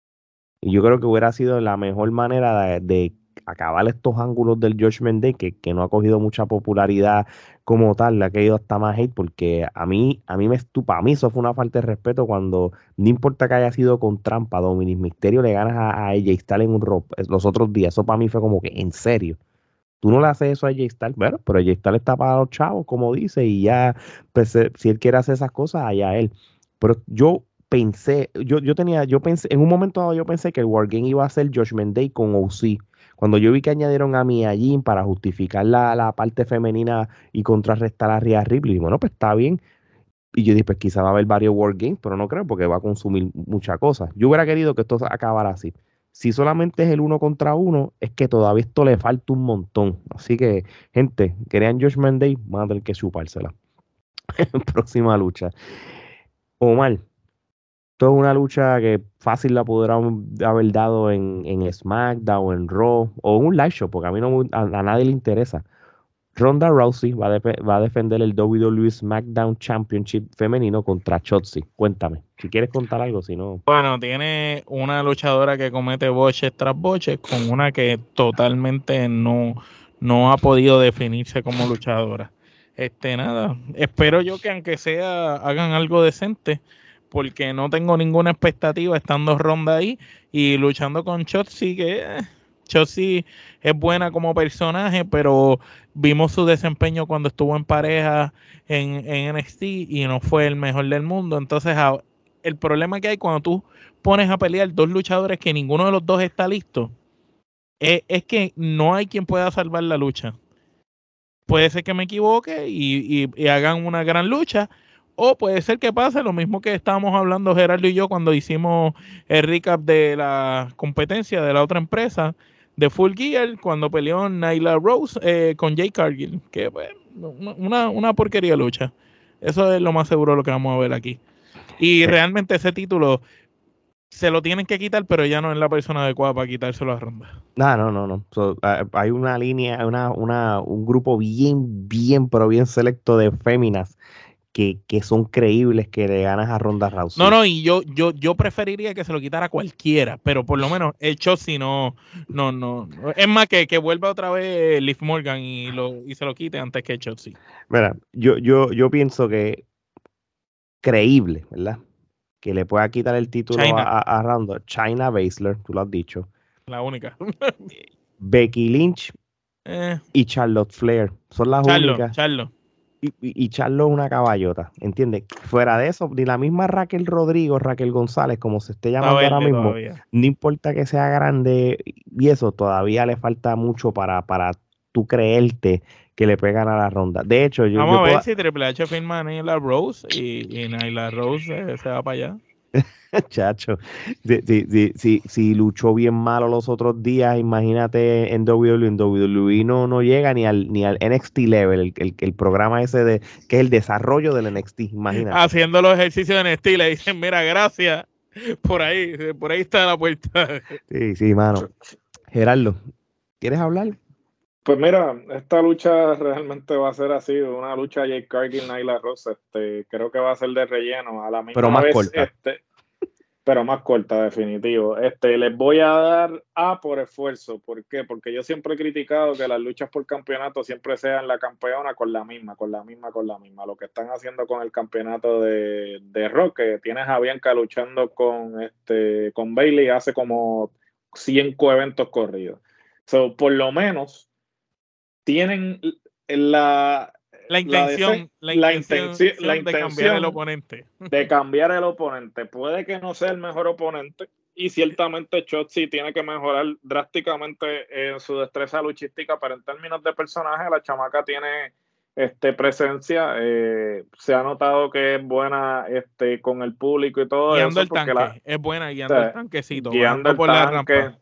Y yo creo que hubiera sido la mejor manera de, de acabar estos ángulos del Judgment Day, que, que no ha cogido mucha popularidad como tal, le ha caído hasta más hate, porque a mí, a mí me estupa, a mí eso fue una falta de respeto cuando, no importa que haya sido con trampa, Dominic Mysterio le ganas a, a A J Styles en un Raw los otros días, eso para mí fue como que, en serio. Tú no le haces eso a A J Styles, bueno, pero A J Styles está para los chavos, como dice, y ya, pues, eh, si él quiere hacer esas cosas, allá él. Pero yo pensé, yo, yo tenía, yo pensé, en un momento dado yo pensé que el Wargame iba a ser Judgment Day con O C. Cuando yo vi que añadieron a Mia Jim para justificar la, la parte femenina y contrarrestar a Rhea Ripley, bueno, pues está bien. Y yo dije, pues quizá va a haber varios Wargames, pero no creo porque va a consumir muchas cosas. Yo hubiera querido que esto acabara así. Si solamente es el uno contra uno, es que todavía esto le falta un montón. Así que, gente, querían Judgment Day, van a tener que chupársela. Próxima lucha. Omar, esto es una lucha que fácil la pudieran haber dado en, en SmackDown, en Raw o en un live show, porque a mí no, a, a nadie le interesa. Ronda Rousey va a, va a defender el W W E SmackDown Championship femenino contra Shotzi. Cuéntame, si quieres contar algo, si no. Bueno, tiene una luchadora que comete boches tras boches con una que totalmente no, no ha podido definirse como luchadora. Este, nada, espero yo que aunque sea hagan algo decente, porque no tengo ninguna expectativa estando Ronda ahí y luchando con Shotzi, que eh, Shotzi es buena como personaje, pero vimos su desempeño cuando estuvo en pareja en, en N X T y no fue el mejor del mundo. Entonces, a, el problema que hay cuando tú pones a pelear dos luchadores que ninguno de los dos está listo, es, es que no hay quien pueda salvar la lucha. Puede ser que me equivoque y, y, y hagan una gran lucha, o puede ser que pase lo mismo que estábamos hablando Gerardo y yo cuando hicimos el recap de la competencia de la otra empresa de Full Gear, cuando peleó Nyla Rose eh, con Jay Cargill, que pues, una, una porquería lucha. Eso es lo más seguro lo que vamos a ver aquí. Y realmente ese título se lo tienen que quitar, pero ya no es la persona adecuada para quitárselo a Ronda. No, no, no, no. So, uh, hay una línea, una, una, un grupo bien, bien, pero bien selecto de féminas que, que son creíbles que le ganas a Ronda Rousey. No, no, y yo, yo, yo preferiría que se lo quitara cualquiera, pero por lo menos el Shotzi no, no, no, no. Es más que, que vuelva otra vez Liv Morgan y lo, y se lo quite antes que el Shotzi. Mira, yo, yo, yo pienso que creíble, ¿verdad? Que le pueda quitar el título China, a, a, a Ronda. China Baszler, tú lo has dicho. la única. Becky Lynch eh, y Charlotte Flair son las Charlo, únicas. Charlo. Y, y, y Charlo es una caballota, ¿entiendes? Fuera de eso, ni la misma Raquel Rodrigo, Raquel González, como se esté llamando ahora mismo, Todavía. no importa que sea grande y eso, todavía le falta mucho para, para tú creerte que le puede ganar la Ronda. De hecho, yo, Vamos yo a ver puedo... si Triple H firma a Nyla Rose y, y Nyla Rose eh, se va para allá. Chacho, si, si, si, si, si luchó bien malo los otros días, imagínate en W W E, en W W E no, no llega ni al, ni al N X T level, el, el, el programa ese de que es el desarrollo del N X T, imagínate. Haciendo los ejercicios en estilo, le dicen, mira, gracias, por ahí, por ahí está la puerta. Sí, sí, mano. Gerardo, ¿quieres hablar? Pues mira, esta lucha realmente va a ser así, una lucha Jade Cargill, Nyla Rose, este, creo que va a ser de relleno, a la misma Pero más vez, corta. este, pero más corta, definitivo. Este, les voy a dar A por esfuerzo. ¿Por qué? Porque yo siempre he criticado que las luchas por campeonato siempre sean la campeona con la misma, con la misma, con la misma. Lo que están haciendo con el campeonato de, de Rock, que tienes a Bianca luchando con, este, con Bayley hace como cinco eventos corridos. So, por lo menos tienen la... La intención, la, la, la intención, intención, la de intención cambiar el oponente. de cambiar el oponente. Puede que no sea el mejor oponente y ciertamente Shotzi tiene que mejorar drásticamente en su destreza luchística, pero en términos de personaje la chamaca tiene este, presencia, eh, se ha notado que es buena este, con el público y todo guiando eso. el Porque tanque, la, es buena guiando o sea, el tanquecito, guiando bajando el por la rampa.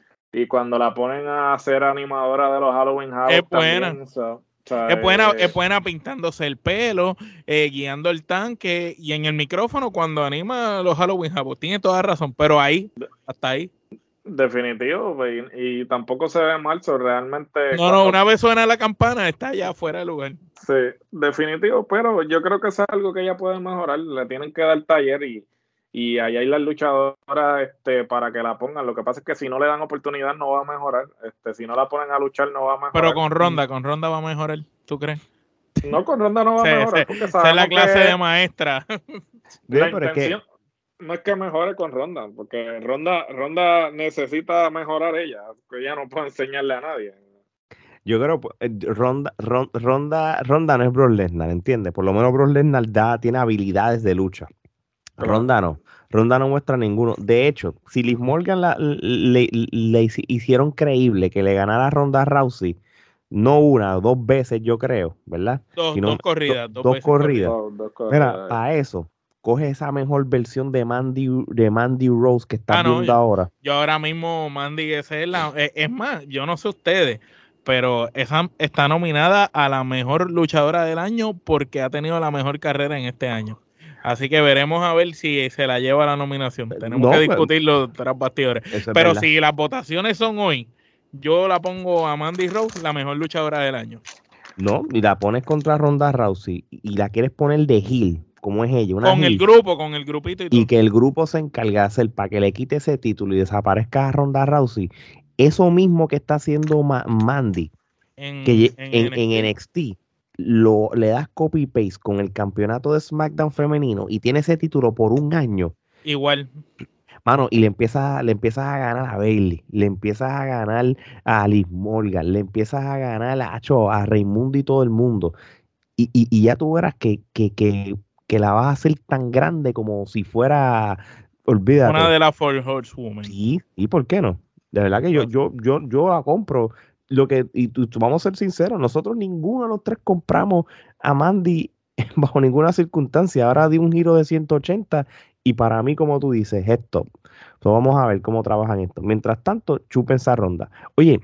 Y cuando la ponen a ser animadora de los Halloween Havoc es buena. también, so, o sea, es buena, eh, es buena pintándose el pelo, eh, guiando el tanque y en el micrófono cuando anima los Halloween Havoc. Tiene toda razón, pero ahí, hasta ahí. Definitivo, y, y tampoco se ve mal, so, realmente. No, cuando, no, una vez suena la campana, está ya fuera de lugar. Sí, definitivo, pero yo creo que eso es algo que ella puede mejorar. Le tienen que dar taller y, y ahí hay las luchadoras este, para que la pongan. Lo que pasa es que si no le dan oportunidad no va a mejorar. Este, si no la ponen a luchar no va a mejorar. Pero con Ronda, con Ronda va a mejorar, ¿tú crees? No, con Ronda no va sí, a mejorar. Sí, porque esa es la clase que de maestra. La Bien, intención es que... no es que mejore con Ronda, porque Ronda, Ronda necesita mejorar ella, que ella no puede enseñarle a nadie. Yo creo que Ronda, Ronda, Ronda, Ronda no es Brock Lesnar, ¿entiendes? Por lo menos Brock Lesnar da, tiene habilidades de lucha. Claro. Ronda no. Ronda no muestra ninguno. De hecho, si Liv Morgan la, le, le, le hicieron creíble que le ganara a Ronda Rousey, no una, dos veces yo creo, ¿verdad? Dos, Sino, dos corridas, dos, dos veces corridas. Dos, dos corridas. Mira, para eso, coge esa mejor versión de Mandy, de Mandy Rose que estás ah, no, viendo yo, ahora. Yo ahora mismo, Mandy, esa es la. Es, es más, yo no sé ustedes, pero esa está nominada a la mejor luchadora del año porque ha tenido la mejor carrera en este año. Así que veremos a ver si se la lleva la nominación. Tenemos No, que discutirlo tras bastidores. Eso es Pero verdad. si las votaciones son hoy, yo la pongo a Mandy Rose la mejor luchadora del año. No, y la pones contra Ronda Rousey y la quieres poner de heel, como es ella, una Con heel, el grupo, con el grupito y todo. y que el grupo se encargue de hacer para que le quite ese título y desaparezca a Ronda Rousey. Eso mismo que está haciendo Ma Mandy, en, que en, en, N X T. en N X T, lo, le das copy-paste con el campeonato de SmackDown femenino y tiene ese título por un año. Igual. Mano, y le empiezas, le empiezas a ganar a Bayley, le empiezas a ganar a Liv Morgan, le empiezas a ganar a, a Raimundo y todo el mundo. Y, y, y ya tú verás que, que, que, que la vas a hacer tan grande como si fuera, olvídate. Una de las Four Horsewomen. Sí, ¿y por qué no? De verdad que yo, yo, yo, yo la compro. Lo que, y tú, vamos a ser sinceros, nosotros ninguno de los tres compramos a Mandy bajo ninguna circunstancia. Ahora di un giro de ciento ochenta y para mí, como tú dices, es top. Entonces vamos a ver cómo trabajan esto. Mientras tanto, chupen esa ronda. Oye,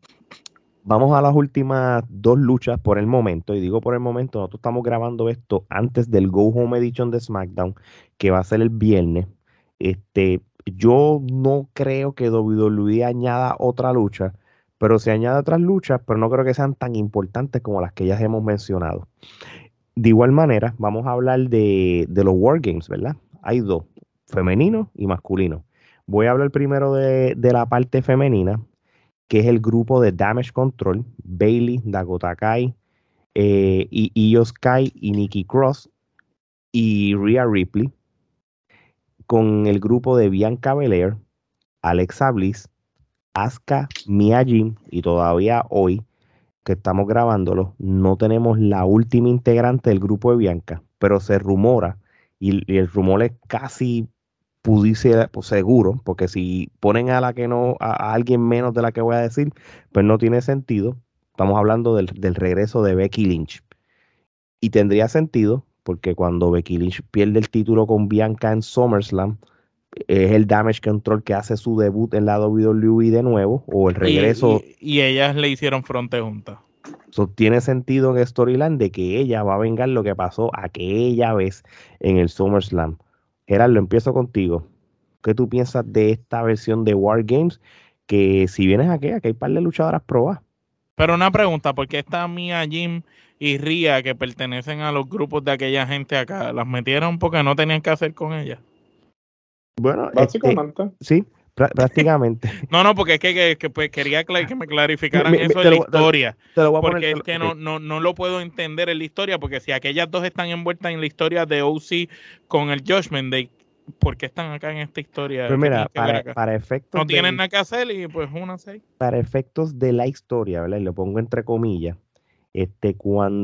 vamos a las últimas dos luchas por el momento, y digo por el momento, nosotros estamos grabando esto antes del Go Home Edition de SmackDown, que va a ser el viernes. Este, yo no creo que W W E añada otra lucha, pero se añade otras luchas, pero no creo que sean tan importantes como las que ya hemos mencionado. De igual manera, vamos a hablar de, de los Wargames, ¿verdad? Hay dos, femenino y masculino. Voy a hablar primero de, de la parte femenina, que es el grupo de Damage Control, Bayley, Dakota Kai, eh, y Io Sky y Nikki Cross y Rhea Ripley, con el grupo de Bianca Belair, Alexa Bliss, Asuka, Mia Jim, y todavía hoy que estamos grabándolo, no tenemos la última integrante del grupo de Bianca, pero se rumora, y, y el rumor es casi pudiese, pues seguro, porque si ponen a la que no, a, a alguien menos de la que voy a decir, pues no tiene sentido. Estamos hablando del, del regreso de Becky Lynch. Y tendría sentido, porque cuando Becky Lynch pierde el título con Bianca en SummerSlam, es el Damage Control que hace su debut en la W W E de nuevo, o el regreso. Y, y, y ellas le hicieron fronte juntas. So, tiene sentido en storyline de que ella va a vengar lo que pasó aquella vez en el SummerSlam. Gerardo, empiezo contigo. ¿Qué tú piensas de esta versión de War Games? Que si vienes aquí, aquí hay un par de luchadoras probadas. Pero una pregunta, ¿por qué está Mia Jim y Rhea, que pertenecen a los grupos de aquella gente acá, las metieron porque no tenían que hacer con ella? Bueno, básicamente. Este, sí, pr- prácticamente. No, no, porque es que, que, que, pues, quería que me clarificaran Mi- mi- eso te en la lo- te lo- historia. te lo voy a poner, Porque te es lo- que ok. no, no, no lo puedo entender en la historia, porque si aquellas dos están envueltas en la historia de O C con el Judgment Day, ¿por qué están acá en esta historia? Pues ¿Qué mira, tienen que ver para, acá? para No efectos tienen de, nada que hacer y pues únanse ahí. para efectos de la historia, ¿verdad? Y lo pongo entre comillas. Este,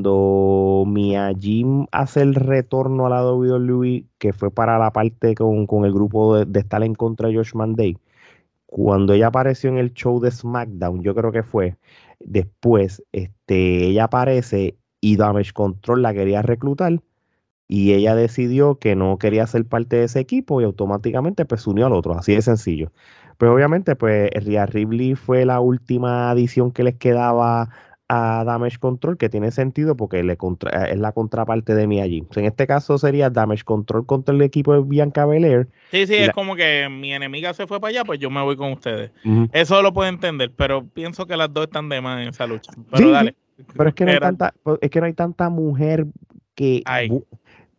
cuando Mia Jim hace el retorno a la W W E, que fue para la parte con, con el grupo de, de estar en contra de Josh Day, cuando ella apareció en el show de SmackDown, yo creo que fue, después, este, ella aparece y Damage Control la quería reclutar y ella decidió que no quería ser parte de ese equipo y automáticamente pues se unió al otro, así de sencillo. Pues obviamente pues Rhea Ripley fue la última adición que les quedaba a Damage Control, que tiene sentido porque le contra- es la contraparte de Mia Jim. En este caso sería Damage Control contra el equipo de Bianca Belair. Sí, sí, Y es la, como que mi enemiga se fue para allá, pues yo me voy con ustedes. Ujú. Eso lo puedo entender, pero pienso que las dos están de más en esa lucha. Pero Sí, dale. sí, pero es que no hay Gerardo. tanta, pues, es que no hay tanta mujer que Ay, bu-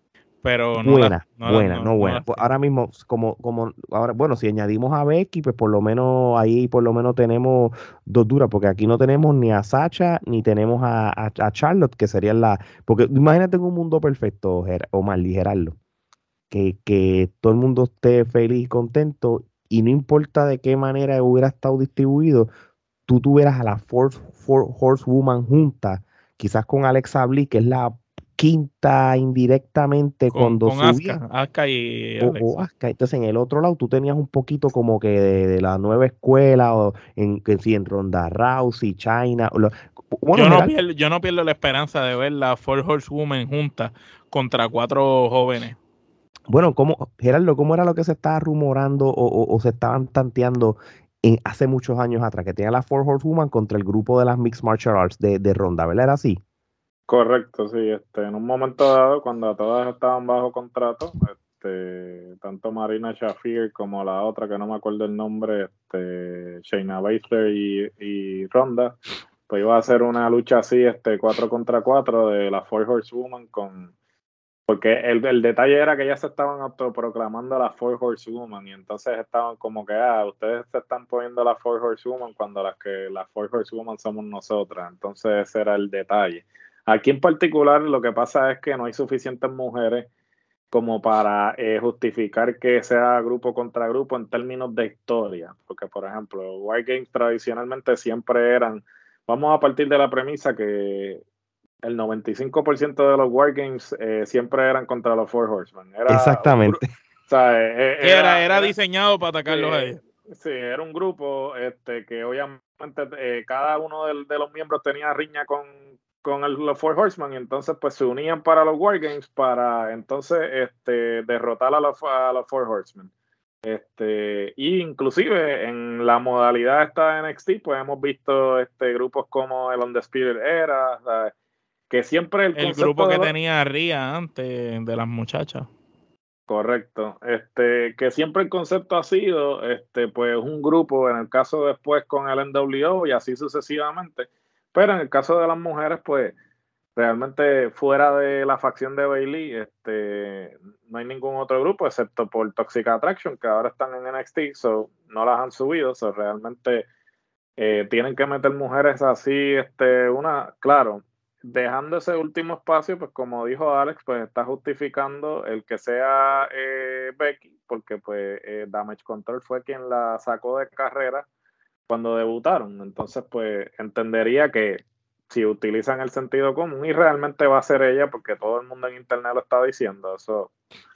pero no las, buena, no las, buena, no, no no buena. las Pues tengo. ahora mismo, como, como, ahora, bueno, si añadimos a Becky, pues por lo menos ahí por lo menos tenemos dos duras, porque aquí no tenemos ni a Sacha ni tenemos a, a, a Charlotte, que serían la, porque imagínate en un mundo perfecto, Ger- Omar y Gerardo, que, que todo el mundo esté feliz y contento, y no importa de qué manera hubiera estado distribuido, tú tuvieras a la Four, Four Horsewoman junta, quizás con Alexa Bliss, que es la quinta indirectamente Con, cuando con subía, Asuka, Asuka y o, o Alexa. Asuka. Entonces en el otro lado tú tenías un poquito como que de, de la nueva escuela, o en, que si en Ronda Rousey, China, o lo- bueno, Yo no Gerald, pierdo, yo no pierdo la esperanza de ver la Four Horsewomen juntas contra cuatro jóvenes. bueno, ¿cómo, Gerardo, cómo era lo que se estaba rumorando o, o- o se estaban tanteando en, hace muchos años atrás, que tenía la Four Horsewoman contra el grupo de las Mixed Martial Arts de, de Ronda, ¿verdad? Era así. Correcto, sí, este, en un momento dado, cuando todas estaban bajo contrato, este, tanto Marina Shafir como la otra, que no me acuerdo el nombre, este, Shayna Baszler y, y Ronda, pues iba a hacer una lucha así, este, cuatro contra cuatro de la Four Horsewoman con, porque el, el detalle era que ellas se estaban autoproclamando la Four Horsewoman y entonces estaban como que, ah, ustedes se están poniendo la Four Horsewoman cuando las que la Four Horsewoman somos nosotras, entonces ese era el detalle. Aquí en particular lo que pasa es que no hay suficientes mujeres como para eh, justificar que sea grupo contra grupo en términos de historia, porque por ejemplo, War Games tradicionalmente siempre eran, vamos a partir de la premisa que el noventa y cinco por ciento de los Wargames eh, siempre eran contra los Four Horsemen. Era un grupo, Exactamente. o sea, eh, Era, era, era era, diseñado para sí, atacarlos a ellos. sí, era un grupo este, que obviamente eh, cada uno de, de, los miembros tenía riña con, con el, los Four Horsemen y entonces pues se unían para los Wargames para entonces este, derrotar a los, a los Four Horsemen. Este, y inclusive en la modalidad esta de N X T pues hemos visto este, grupos como el Undisputed Era, ¿sabes? Que siempre el El grupo concepto de que los... tenía Ría antes de las muchachas. Correcto, este, que siempre el concepto ha sido, este, pues un grupo, en el caso después con el N W O y así sucesivamente, pero en el caso de las mujeres, pues realmente fuera de la facción de Bayley, este, no hay ningún otro grupo excepto por Toxic Attraction, que ahora están en N X T, so no las han subido, so realmente eh, tienen que meter mujeres así, este, una, claro, dejando ese último espacio, pues como dijo Alex, pues está justificando el que sea eh, Becky, porque pues eh, Damage Control fue quien la sacó de carrera cuando debutaron, entonces pues entendería que si utilizan el sentido común y realmente va a ser ella, porque todo el mundo en internet lo está diciendo, eso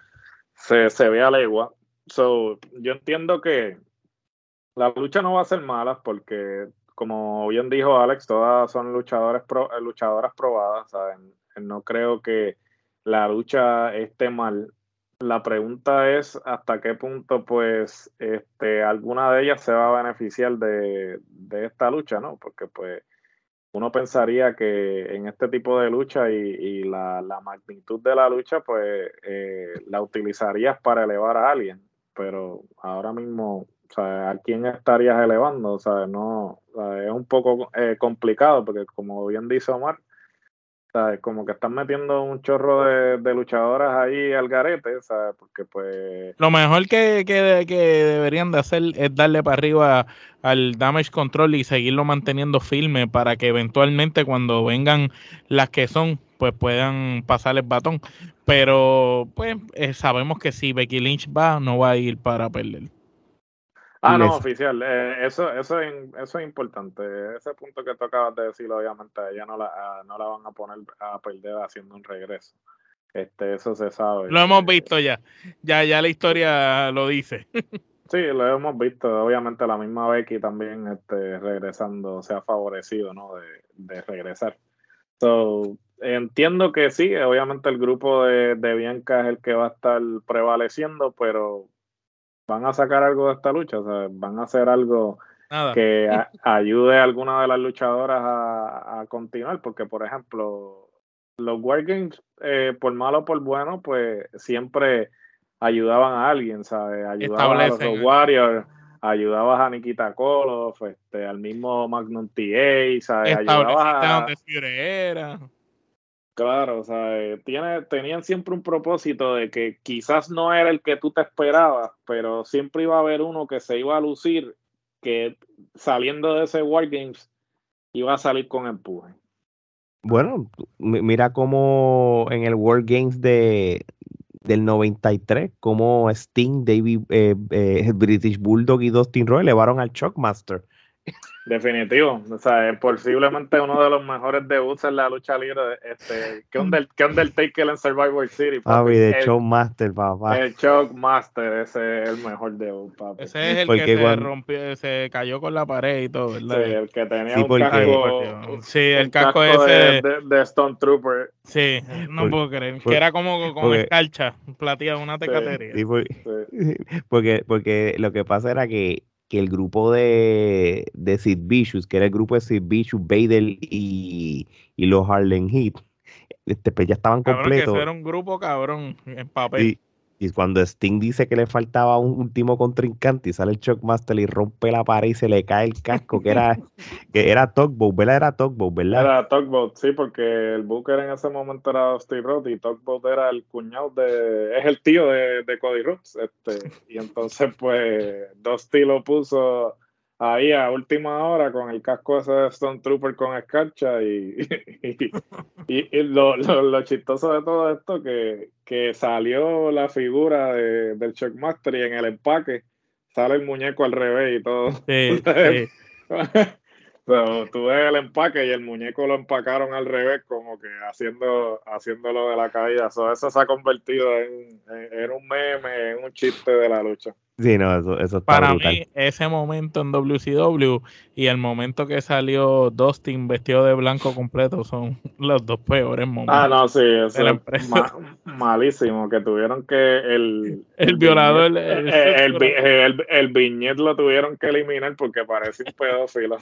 se, se ve a legua. So, yo entiendo que la lucha no va a ser mala porque, como bien dijo Alex, todas son luchadores pro, luchadoras probadas. ¿Saben? No creo que la lucha esté mal. La pregunta es hasta qué punto, pues, este, alguna de ellas se va a beneficiar de, de esta lucha, ¿no? Porque, pues, uno pensaría que en este tipo de lucha y, y la, la magnitud de la lucha, pues, eh, la utilizarías para elevar a alguien. Pero ahora mismo, o sea, ¿a quién estarías elevando? O sea, no, o sea, es un poco eh, complicado porque como bien dice Omar, ¿sabes? Como que están metiendo un chorro de, de luchadoras ahí al garete, ¿sabes? Porque pues... Lo mejor que, que, que deberían de hacer es darle para arriba al damage control y seguirlo manteniendo firme para que eventualmente cuando vengan las que son, pues puedan pasar el batón. Pero pues eh, sabemos que si Becky Lynch va, no va a ir para perder. Ah, no, Les- oficial, eh, eso, eso, es, eso es importante. Ese punto que tú acabas de decir, obviamente, ella no la, ah, no la van a poner a perder haciendo un regreso. Este, eso se sabe. Lo hemos Eh, visto ya. Ya, ya la historia lo dice. sí, lo hemos visto. Obviamente, la misma Becky también este, regresando se ha favorecido, ¿no? De, de regresar. So, entiendo que sí, obviamente el grupo de, de Bianca es el que va a estar prevaleciendo, pero van a sacar algo de esta lucha, o sea, van a hacer algo Nada. que a, ayude a alguna de las luchadoras a, a continuar, porque por ejemplo, los Wargames, eh, por malo o por bueno, pues siempre ayudaban a alguien, ¿sabes? Ayudabas a los Road Establecen. Warriors, ayudabas a Nikita Koloff, este, al mismo Magnum T A, ¿sabes? Ayudabas Estableciste a... donde Fiore era. Claro, o sea, eh, tiene, tenían siempre un propósito de que quizás no era el que tú te esperabas, pero siempre iba a haber uno que se iba a lucir, que saliendo de ese Wargames iba a salir con empuje. Bueno, mi- mira cómo en el World Games de, del noventa y tres, cómo Sting, David, eh, eh, British Bulldog y Dustin Roy elevaron al Shockmaster. Definitivo, o sea, es posiblemente uno de los mejores debuts en la lucha libre, este, que, Under, que Undertaker en Survivor City, Papi, papi. de El, Shockmaster, papá. el Shockmaster, ese es el mejor debut, papi. Ese es el Porque que se cuando- rompió, se cayó con la pared y todo, Sí, ¿verdad? el que tenía Sí, un porque- casco, Sí, el un casco, casco ese. de, de, de Stone Trooper. Sí, no Por- puedo creer. por- que era como con porque- escarcha, plateada, una tecatería. Sí, por- Sí. porque, porque lo que pasa era que, que el grupo de, de Sid Vicious, que era el grupo de Sid Vicious, Vader y, y los Harlem Heat, este, pues ya estaban Cabrón, que completos. eso era un grupo cabrón en papel. Y, y cuando Sting dice que le faltaba un último contrincante y sale el Shockmaster y rompe la pared y se le cae el casco, que era, que era Tugboat, ¿verdad? Era Tugboat, ¿verdad? Era Tugboat, sí, porque el Booker en ese momento era Steve Rhodes y Tugboat era el cuñado de, es el tío de, de Cody Rhodes, este, y entonces pues Dusty lo puso ahí a última hora con el casco ese de Stone Trooper con escarcha y, y, y, y lo, lo, lo chistoso de todo esto que, que salió la figura de, del Shockmaster y en el empaque sale el muñeco al revés y todo. Sí, sí. Pero tú ves el empaque y el muñeco lo empacaron al revés, como que haciendo haciéndolo de la caída. So, eso se ha convertido en, en, en un meme, en un chiste de la lucha. Sí, no, eso, eso está Para brutal. mí, ese momento en W C W y el momento que salió Dustin vestido de blanco completo son los dos peores momentos. Ah, no, sí, eso de la es empresa. ma malísimo, que tuvieron que el... El violador, viñet, el- el, el, vi- el, el viñet lo tuvieron que eliminar porque parece un pedófilo.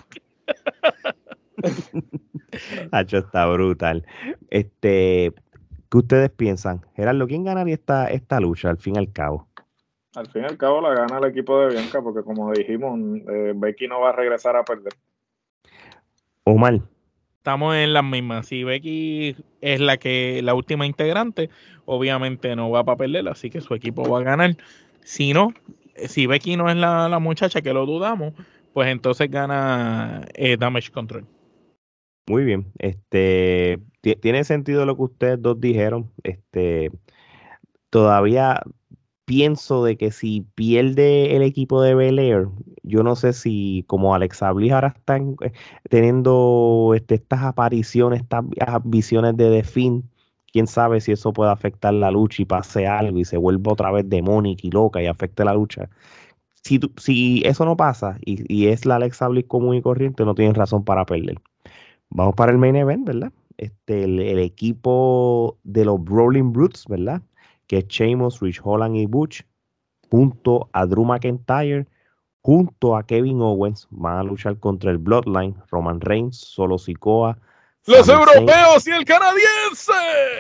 Hacho, está brutal. Este, ¿qué ustedes piensan? Gerardo, ¿quién ganaría esta, esta lucha al fin y al cabo? Al fin y al cabo la gana el equipo de Bianca porque como dijimos, eh, Becky no va a regresar a perder. Omar, Estamos en las mismas. Si Becky es la que la última integrante, obviamente no va para perder, así que su equipo va a ganar. Si no, si Becky no es la, la muchacha, que lo dudamos, pues entonces gana eh, Damage Control. muy bien. Este, ti- tiene sentido lo que ustedes dos dijeron. Este, todavía pienso de que si pierde el equipo de Belair, yo no sé si como Alexa Bliss ahora están eh, teniendo este, estas apariciones, estas vi- ah, visiones de The Fiend, quién sabe si eso puede afectar la lucha y pase algo y se vuelva otra vez demónica y loca y afecte la lucha. Si, tú- si eso no pasa y, y es la Alexa Bliss común y corriente, no tienen razón para perder. Vamos para el main event, ¿verdad? Este, el, el equipo de los Brawling Brutes, ¿verdad? Que es Sheamus, Rich Holland y Butch, junto a Drew McIntyre, junto a Kevin Owens, van a luchar contra el Bloodline, Roman Reigns, Solo Sikoa, ¡Los Sami Zayn- europeos y el canadiense!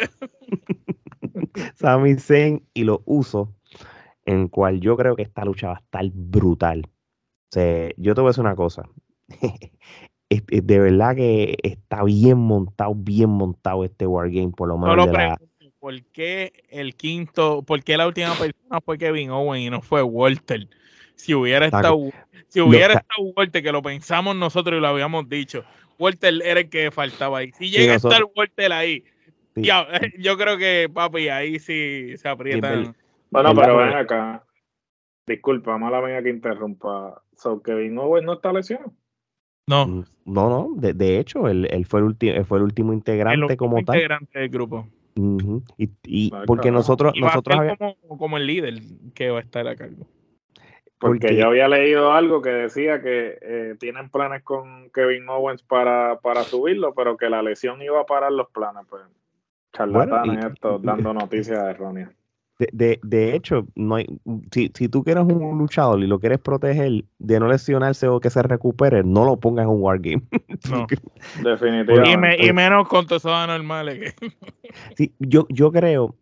Sami Zayn y los Usos, en cual yo creo que esta lucha va a estar brutal. O sea, yo te voy a decir una cosa. es- es de verdad que está bien montado, bien montado este Wargame, por lo menos Solo el de la... pregunto, ¿por qué el quinto, por qué la última persona fue Kevin Owens y no fue Walter? Si hubiera Taco. estado, si Lo hubiera ca- estado Walter, que lo pensamos nosotros y lo habíamos dicho, Walter era el que faltaba ahí. Si y llega a estar nosotros, Walter ahí, sí, ya, yo creo que, papi, ahí sí se y es aprietan. ver- Bueno, verdad, pero ven porque acá. Disculpa, mala mía que interrumpa. So, Kevin Owens no está lesionado. No, mm, no, no, de, de hecho, él, él fue el último, fue el último el integrante último como tal. integrante del grupo. Ujú. Y, y Ay, porque carajo. nosotros, Y va a nosotros ser había- como, como el líder que va a estar a cargo. Porque porque yo había leído algo que decía que eh, tienen planes con Kevin Owens para, para subirlo, pero que la lesión iba a parar los planes. Pues bueno, y, charlatanes estos dando noticias erróneas. De, de, de hecho, no hay, si, si tú quieres un luchador y lo quieres proteger de no lesionarse o que se recupere, no lo pongas en un wargame. No. Y, Definitivamente. me, y menos con todos esos anormales. Que... Sí, yo, yo creo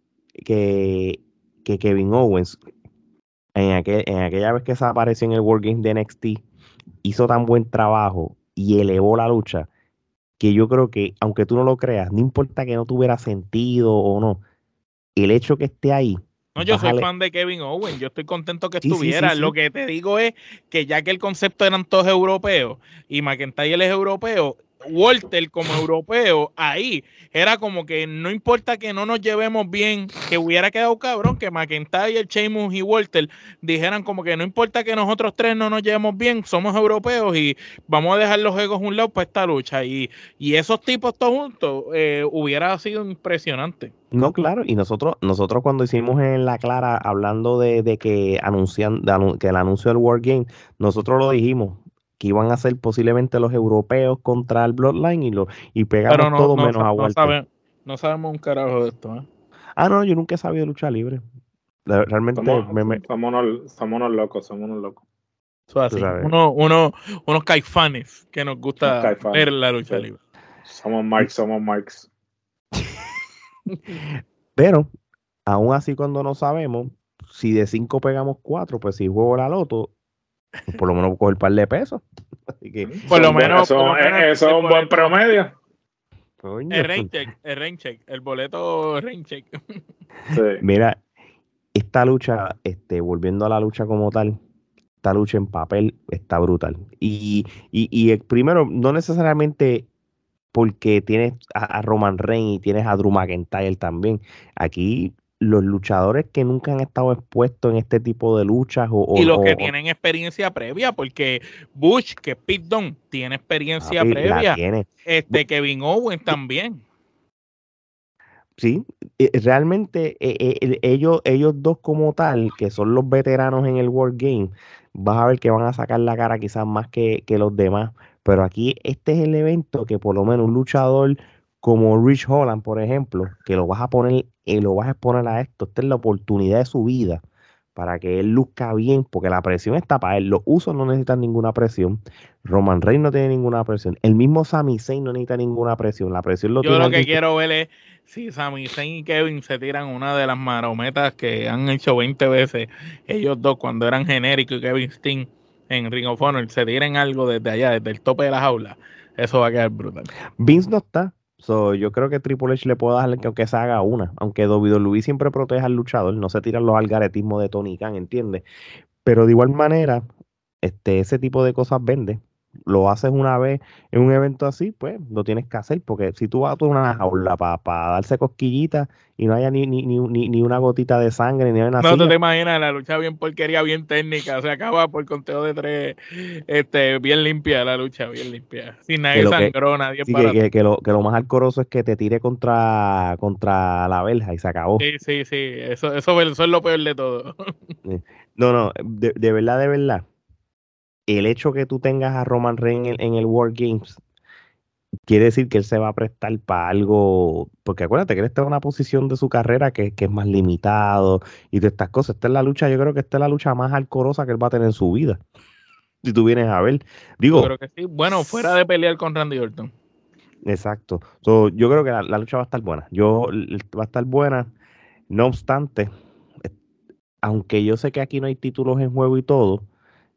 que, que Kevin Owens, en, aquel, en aquella vez que se apareció en el Wargame de N X T, hizo tan buen trabajo y elevó la lucha, que yo creo que, aunque tú no lo creas, no importa que no tuviera sentido o no, el hecho que esté ahí, No, yo soy bájale. fan de Kevin Owens, yo estoy contento que Sí, sí, sí, estuviera. sí. Lo que te digo es que ya que el concepto eran todos europeos y McIntyre es europeo, Walter como europeo, ahí era como que no importa que no nos llevemos bien, que hubiera quedado cabrón, que McIntyre, Sheamus y Walter dijeran como que no importa que nosotros tres no nos llevemos bien, somos europeos y vamos a dejar los egos a un lado para esta lucha. Y, y esos tipos todos juntos eh, hubiera sido impresionante. No, claro, y nosotros, nosotros cuando hicimos en la clara hablando de, de que anuncian, de anu- que el anuncio del Wargame, nosotros lo dijimos, que iban a ser posiblemente los europeos contra el Bloodline y lo, y Pero pegamos no, todos no, menos a no, Walter. sabe, no sabemos un carajo de esto, ¿eh? Ah, no, yo nunca he sabido lucha libre. La- Realmente Somos, me, me- somos, unos, somos unos locos, somos unos locos. Eso es tú así. sabes. Uno, uno, unos caifanes que nos Los gusta caifanes. ver la lucha Sí. libre. Somos Marks, somos Marks. Pero, aún así cuando no sabemos, si de cinco pegamos cuatro, pues si juego la loto, pues por lo menos coger un par de pesos. Así que, Por lo Son buen- menos, eso, por lo menos eh, eso el es un buen boleto- promedio. coño. El rain check, el rain check, el boleto rain check. Sí. Mira, esta lucha, este, volviendo a la lucha como tal, esta lucha en papel está brutal. Y, y, y el primero, no necesariamente porque tienes a, a Roman Reigns y tienes a Drew McIntyre también. Aquí los luchadores que nunca han estado expuestos en este tipo de luchas o, o- Y los que o- tienen experiencia previa, porque Bush, que es Pete Dunne, tiene experiencia papi, la previa. tiene. Este Kevin Owens también. Sí, eh, realmente eh, eh, el- ellos, ellos dos como tal, que son los veteranos en el World Game, vas a ver que van a sacar la cara quizás más que, que los demás. Pero aquí este es el evento que por lo menos un luchador como Rich Holland, por ejemplo, que lo vas a poner, eh, lo vas a exponer a esto, esta es la oportunidad de su vida para que él luzca bien, porque la presión está para él. Los usos no necesitan ninguna presión. Roman Reigns no tiene ninguna presión. El mismo Sami Zayn no necesita ninguna presión. La presión lo Yo tiene lo alguien que quiero ver es si Sami Zayn y Kevin se tiran una de las marometas que han hecho veinte veces ellos dos cuando eran genéricos y Kevin Steen en Ring of Honor, se tiren algo desde allá, desde el tope de la jaula. Eso va a quedar brutal. Vince no está. So, yo creo que Triple H le puede dar que aunque se haga una. Aunque W W E siempre protege al luchador, no se tiran los algaretismos de Tony Khan, ¿entiendes? Pero de igual manera, este, ese tipo de cosas vende. Lo haces una vez en un evento así, pues lo tienes que hacer. Porque si tú vas a una jaula para darse cosquillitas y no haya ni, ni, ni, ni ni una gotita de sangre, ni una No, tú silla, te imaginas la lucha bien porquería, bien técnica, se acaba por conteo de tres, este, bien limpia la lucha, bien limpia, sin que nadie lo que, sangró, nadie sí, que, para. que, que lo, que lo más alcoroso es que te tire contra, contra la verja y se acabó. Sí, sí, sí, eso, eso, eso es lo peor de todo. No, no, de, de verdad, de verdad. El hecho que tú tengas a Roman Reigns en, en el World Games quiere decir que él se va a prestar para algo, porque acuérdate que él está en una posición de su carrera que, que es más limitado y de estas cosas. Esta es la lucha, yo creo que esta es la lucha más alcorosa que él va a tener en su vida. Si tú vienes a ver, Yo digo, creo que sí. Bueno, fuera de pelear con Randy Orton. exacto. So, yo creo que la, la lucha va a estar buena. Yo l- va a estar buena, no obstante, eh, aunque yo sé que aquí no hay títulos en juego y todo,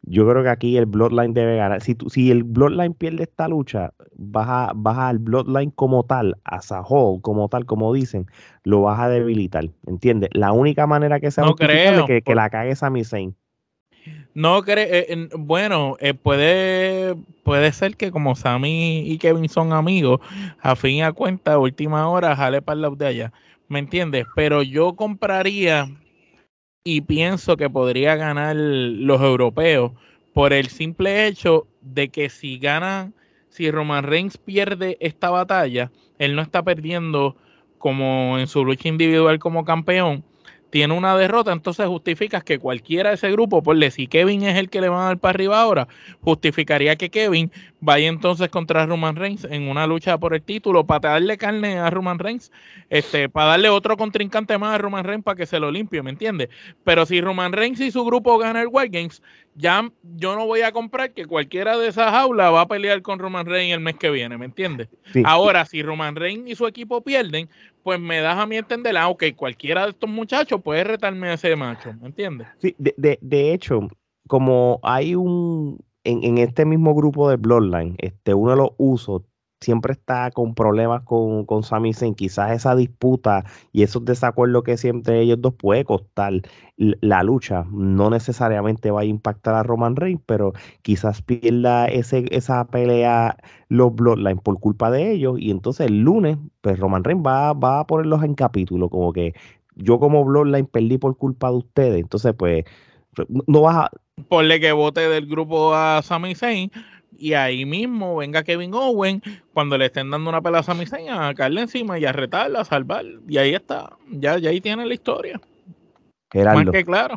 Yo creo que aquí el Bloodline debe ganar. Si, tú, si el Bloodline pierde esta lucha, vas a, vas al Bloodline como tal, as a whole, como tal, como dicen, lo vas a debilitar, ¿entiendes? La única manera que sea No justificable es creo. que, que la cague Sami Zayn. No creo, eh, eh, bueno, eh, puede, puede ser que como Sammy y Kevin son amigos, a fin y a cuenta, última hora, jale para el lado de allá, ¿me entiendes? Pero yo compraría y pienso que podría ganar los europeos por el simple hecho de que si gana, si Roman Reigns pierde esta batalla, él no está perdiendo como en su lucha individual como campeón, tiene una derrota, entonces justificas que cualquiera de ese grupo, ponle, si Kevin es el que le va a dar para arriba ahora, justificaría que Kevin vaya entonces contra Roman Reigns en una lucha por el título para darle carne a Roman Reigns, este, para darle otro contrincante más a Roman Reigns para que se lo limpie, ¿me entiendes? Pero si Roman Reigns y su grupo gana el War Games, ya yo no voy a comprar que cualquiera de esas jaulas va a pelear con Roman Reigns el mes que viene, ¿me entiendes? Sí, Ahora, si Roman Reigns y su equipo pierden, pues me das a mí entender, ah, ok, cualquiera de estos muchachos puede retarme a ese macho, ¿me entiendes? sí, de, de, de hecho, como hay un, en, en este mismo grupo de Bloodline, este, uno de los usos siempre está con problemas con, con Sami Zayn, quizás esa disputa y esos desacuerdos que siempre ellos dos puede costar l- la lucha, no necesariamente va a impactar a Roman Reigns, pero quizás pierda ese, esa pelea los Bloodline por culpa de ellos y entonces el lunes, pues Roman Reigns va, va a ponerlos en capítulo, como que yo como Bloodline perdí por culpa de ustedes, entonces pues no, no vas a... Ponle que vote del grupo a Sami Zayn y ahí mismo venga Kevin Owen cuando le estén dando una pelea a Sami Zayn a caerle encima y a retarla, a salvar. Y ahí está, ya, ya ahí tiene la historia. Más Gerardo. que claro.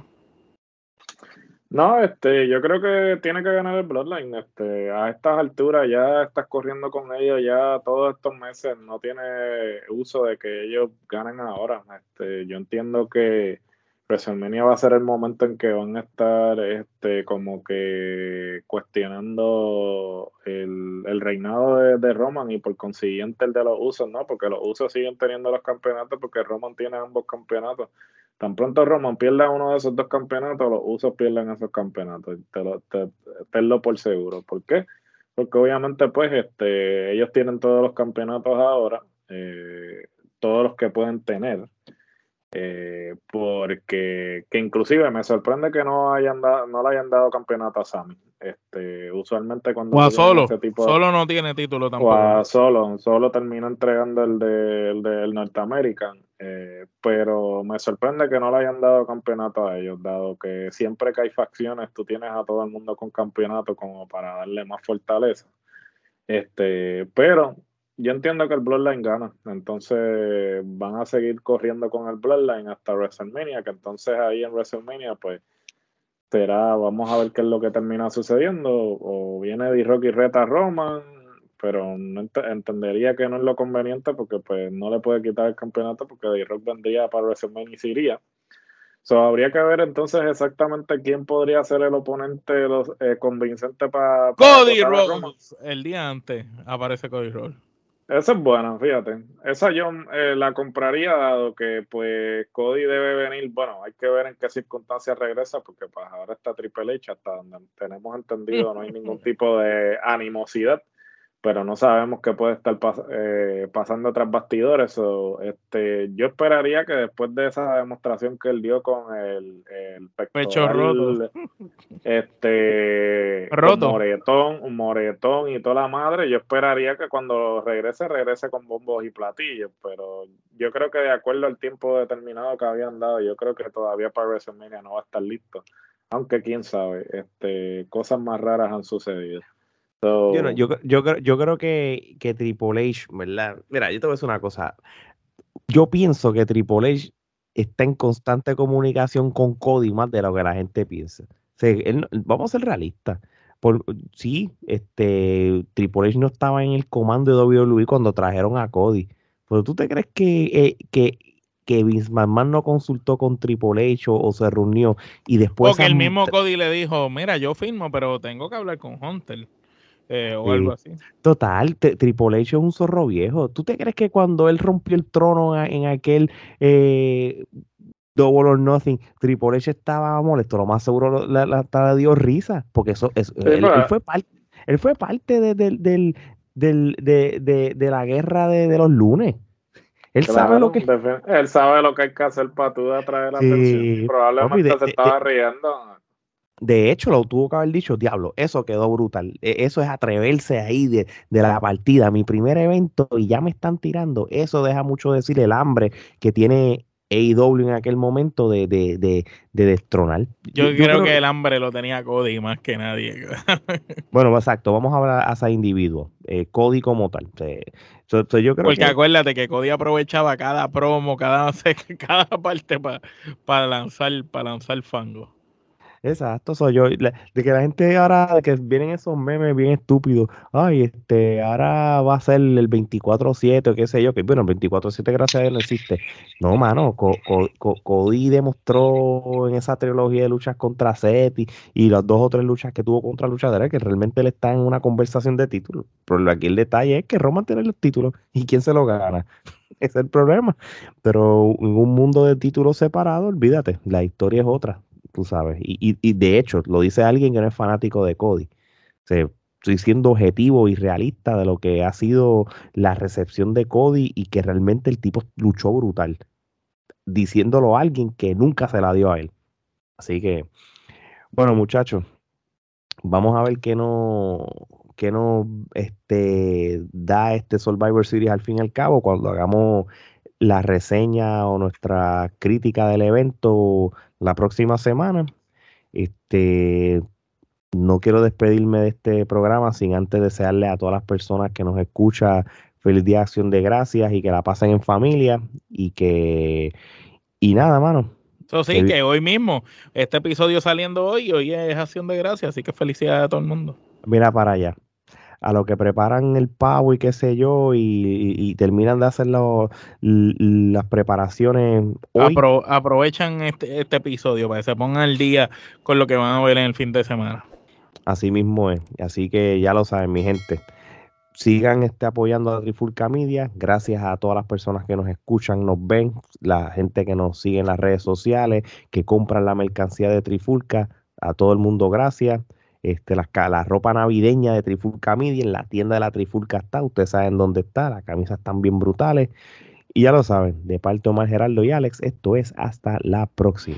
No, este, yo creo que tiene que ganar el Bloodline. Este, a estas alturas ya estás corriendo con ellos ya todos estos meses, no tiene uso de que ellos ganen ahora. Este, yo entiendo que WrestleMania va a ser el momento en que van a estar, este, como que cuestionando el, el reinado de, de Roman y por consiguiente el de los usos, ¿no? Porque los usos siguen teniendo los campeonatos porque Roman tiene ambos campeonatos. Tan pronto Roman pierda uno de esos dos campeonatos, los usos pierden esos campeonatos. Te lo, te, tenlo por seguro. ¿Por qué? Porque obviamente, pues, este, ellos tienen todos los campeonatos ahora, eh, todos los que pueden tener. Eh, porque que inclusive me sorprende que no hayan dado, no le hayan dado campeonato a Sami. Este, usualmente cuando O a tú tienes solo. ese tipo de, Solo no tiene título o tampoco. a solo, solo termina entregando el de, el del North American, eh, pero me sorprende que no le hayan dado campeonato a ellos, dado que siempre que hay facciones tú tienes a todo el mundo con campeonato como para darle más fortaleza. Este, pero yo entiendo que el Bloodline gana, entonces van a seguir corriendo con el Bloodline hasta WrestleMania, que entonces ahí en WrestleMania pues será, vamos a ver qué es lo que termina sucediendo, o viene D-Rock y reta a Roman, pero no ent- entendería que no es lo conveniente porque pues no le puede quitar el campeonato porque D-Rock vendría para WrestleMania y se iría. So, habría que ver entonces exactamente quién podría ser el oponente los, eh, convincente pa- para Cody derrotar a Roman. Rhodes. El día antes aparece Cody Rhodes. Esa es buena, fíjate. Esa yo eh, la compraría dado que pues Cody debe venir, bueno, hay que ver en qué circunstancias regresa porque pues ahora está Triple H, hasta donde tenemos entendido no hay ningún tipo de animosidad, pero no sabemos qué puede estar pas- eh, pasando tras bastidores. So, este, yo esperaría que después de esa demostración que él dio con el, el Pecho roto. pectoral este con Roto. moretón, un moretón y toda la madre, yo esperaría que cuando regrese, regrese con bombos y platillos, pero yo creo que de acuerdo al tiempo determinado que habían dado, yo creo que todavía para WrestleMania no va a estar listo, aunque quién sabe, este, cosas más raras han sucedido. Yo, no, So, yo, yo, creo- yo creo que, que Triple H, ¿verdad? Mira, yo te voy a decir una cosa. Yo pienso que Triple H está en constante comunicación con Cody más de lo que la gente piensa. O sea, él no- vamos a ser realistas. Por, sí, este, Triple H no estaba en el comando de W W E cuando trajeron a Cody. Pero ¿tú te crees que, eh, que, que Vince McMahon no consultó con Triple H o, o se reunió y después... Porque el esas- mismo Cody le dijo, mira, yo firmo, pero tengo que hablar con Hunter. Eh, o algo Sí. así. Total, te- Triple H es un zorro viejo. ¿Tú te crees que cuando él rompió el trono a- en aquel eh, Double or Nothing, Triple H estaba molesto, lo más seguro la, la, la le dio risa, porque eso, eso Sí, él, él pero, fue parte, él fue parte de, de- del, del, de, de, de la guerra de, de los lunes. Él sabe lo claro, que. defi- él sabe lo que hay que hacer para tú atraer la atención. Sí, papi, Probablemente de, se de, de, estaba riendo. de hecho, lo tuvo que haber dicho, diablo, eso quedó brutal. E- Eso es atreverse ahí de, de la partida. Mi primer evento y ya me están tirando. Eso deja mucho decir el hambre que tiene A E W en aquel momento de, de, de, de destronar. Yo, Yo yo creo creo, que el hambre lo tenía Cody más que nadie. bueno, exacto, vamos a hablar a ese individuo, eh, Cody como tal. Eh, so- so yo creo Porque que, acuérdate que Cody aprovechaba cada promo, cada, cada parte para para lanzar, para lanzar fango. exacto, soy yo. la- De que la gente ahora, de que vienen esos memes bien estúpidos. Ay, este, ahora va a ser el veinticuatro siete o qué sé yo. Que bueno, el veinticuatro siete gracias a Dios no existe. No, mano, Co- Co- Co- Cody demostró en esa trilogía de luchas contra Seth y, y las dos o tres luchas que tuvo contra luchadores que realmente él está en una conversación de títulos. Pero aquí el detalle es que Roman tiene los títulos y quién se lo gana. Ese es el problema. Pero en un mundo de títulos separados, olvídate, la historia es otra, tú sabes. Y, y, y de hecho, lo dice alguien que no es fanático de Cody. O sea, estoy siendo objetivo y realista de lo que ha sido la recepción de Cody y que realmente el tipo luchó brutal, diciéndolo a alguien que nunca se la dio a él. Así que, bueno, muchachos, vamos a ver qué no, qué nos este, da este Survivor Series al fin y al cabo cuando hagamos la reseña o nuestra crítica del evento la próxima semana. Este, no quiero despedirme de este programa sin antes desearle a todas las personas que nos escuchan feliz día de Acción de Gracias y que la pasen en familia y que, y nada, mano. Eso Que, sí, vi- que hoy mismo, este episodio saliendo hoy, hoy es Acción de Gracias, así que felicidades a todo el mundo. mira para allá. A lo que preparan el pavo y qué sé yo, y, y- y terminan de hacer lo- l- las preparaciones hoy, Apro- aprovechan este, este episodio para que se pongan al día con lo que van a ver en el fin de semana. así mismo es. Así que ya lo saben, mi gente. Sigan este, apoyando a Trifulca Media. Gracias a todas las personas que nos escuchan, nos ven, la gente que nos sigue en las redes sociales, que compran la mercancía de Trifulca. A todo el mundo, gracias. Este, la, ca- la ropa navideña de Trifulca Media en la tienda de la Trifulca está. Ustedes saben dónde está. Las camisas están bien brutales. Y ya lo saben, de parte de Omar Geraldo y Alex, esto es hasta la próxima.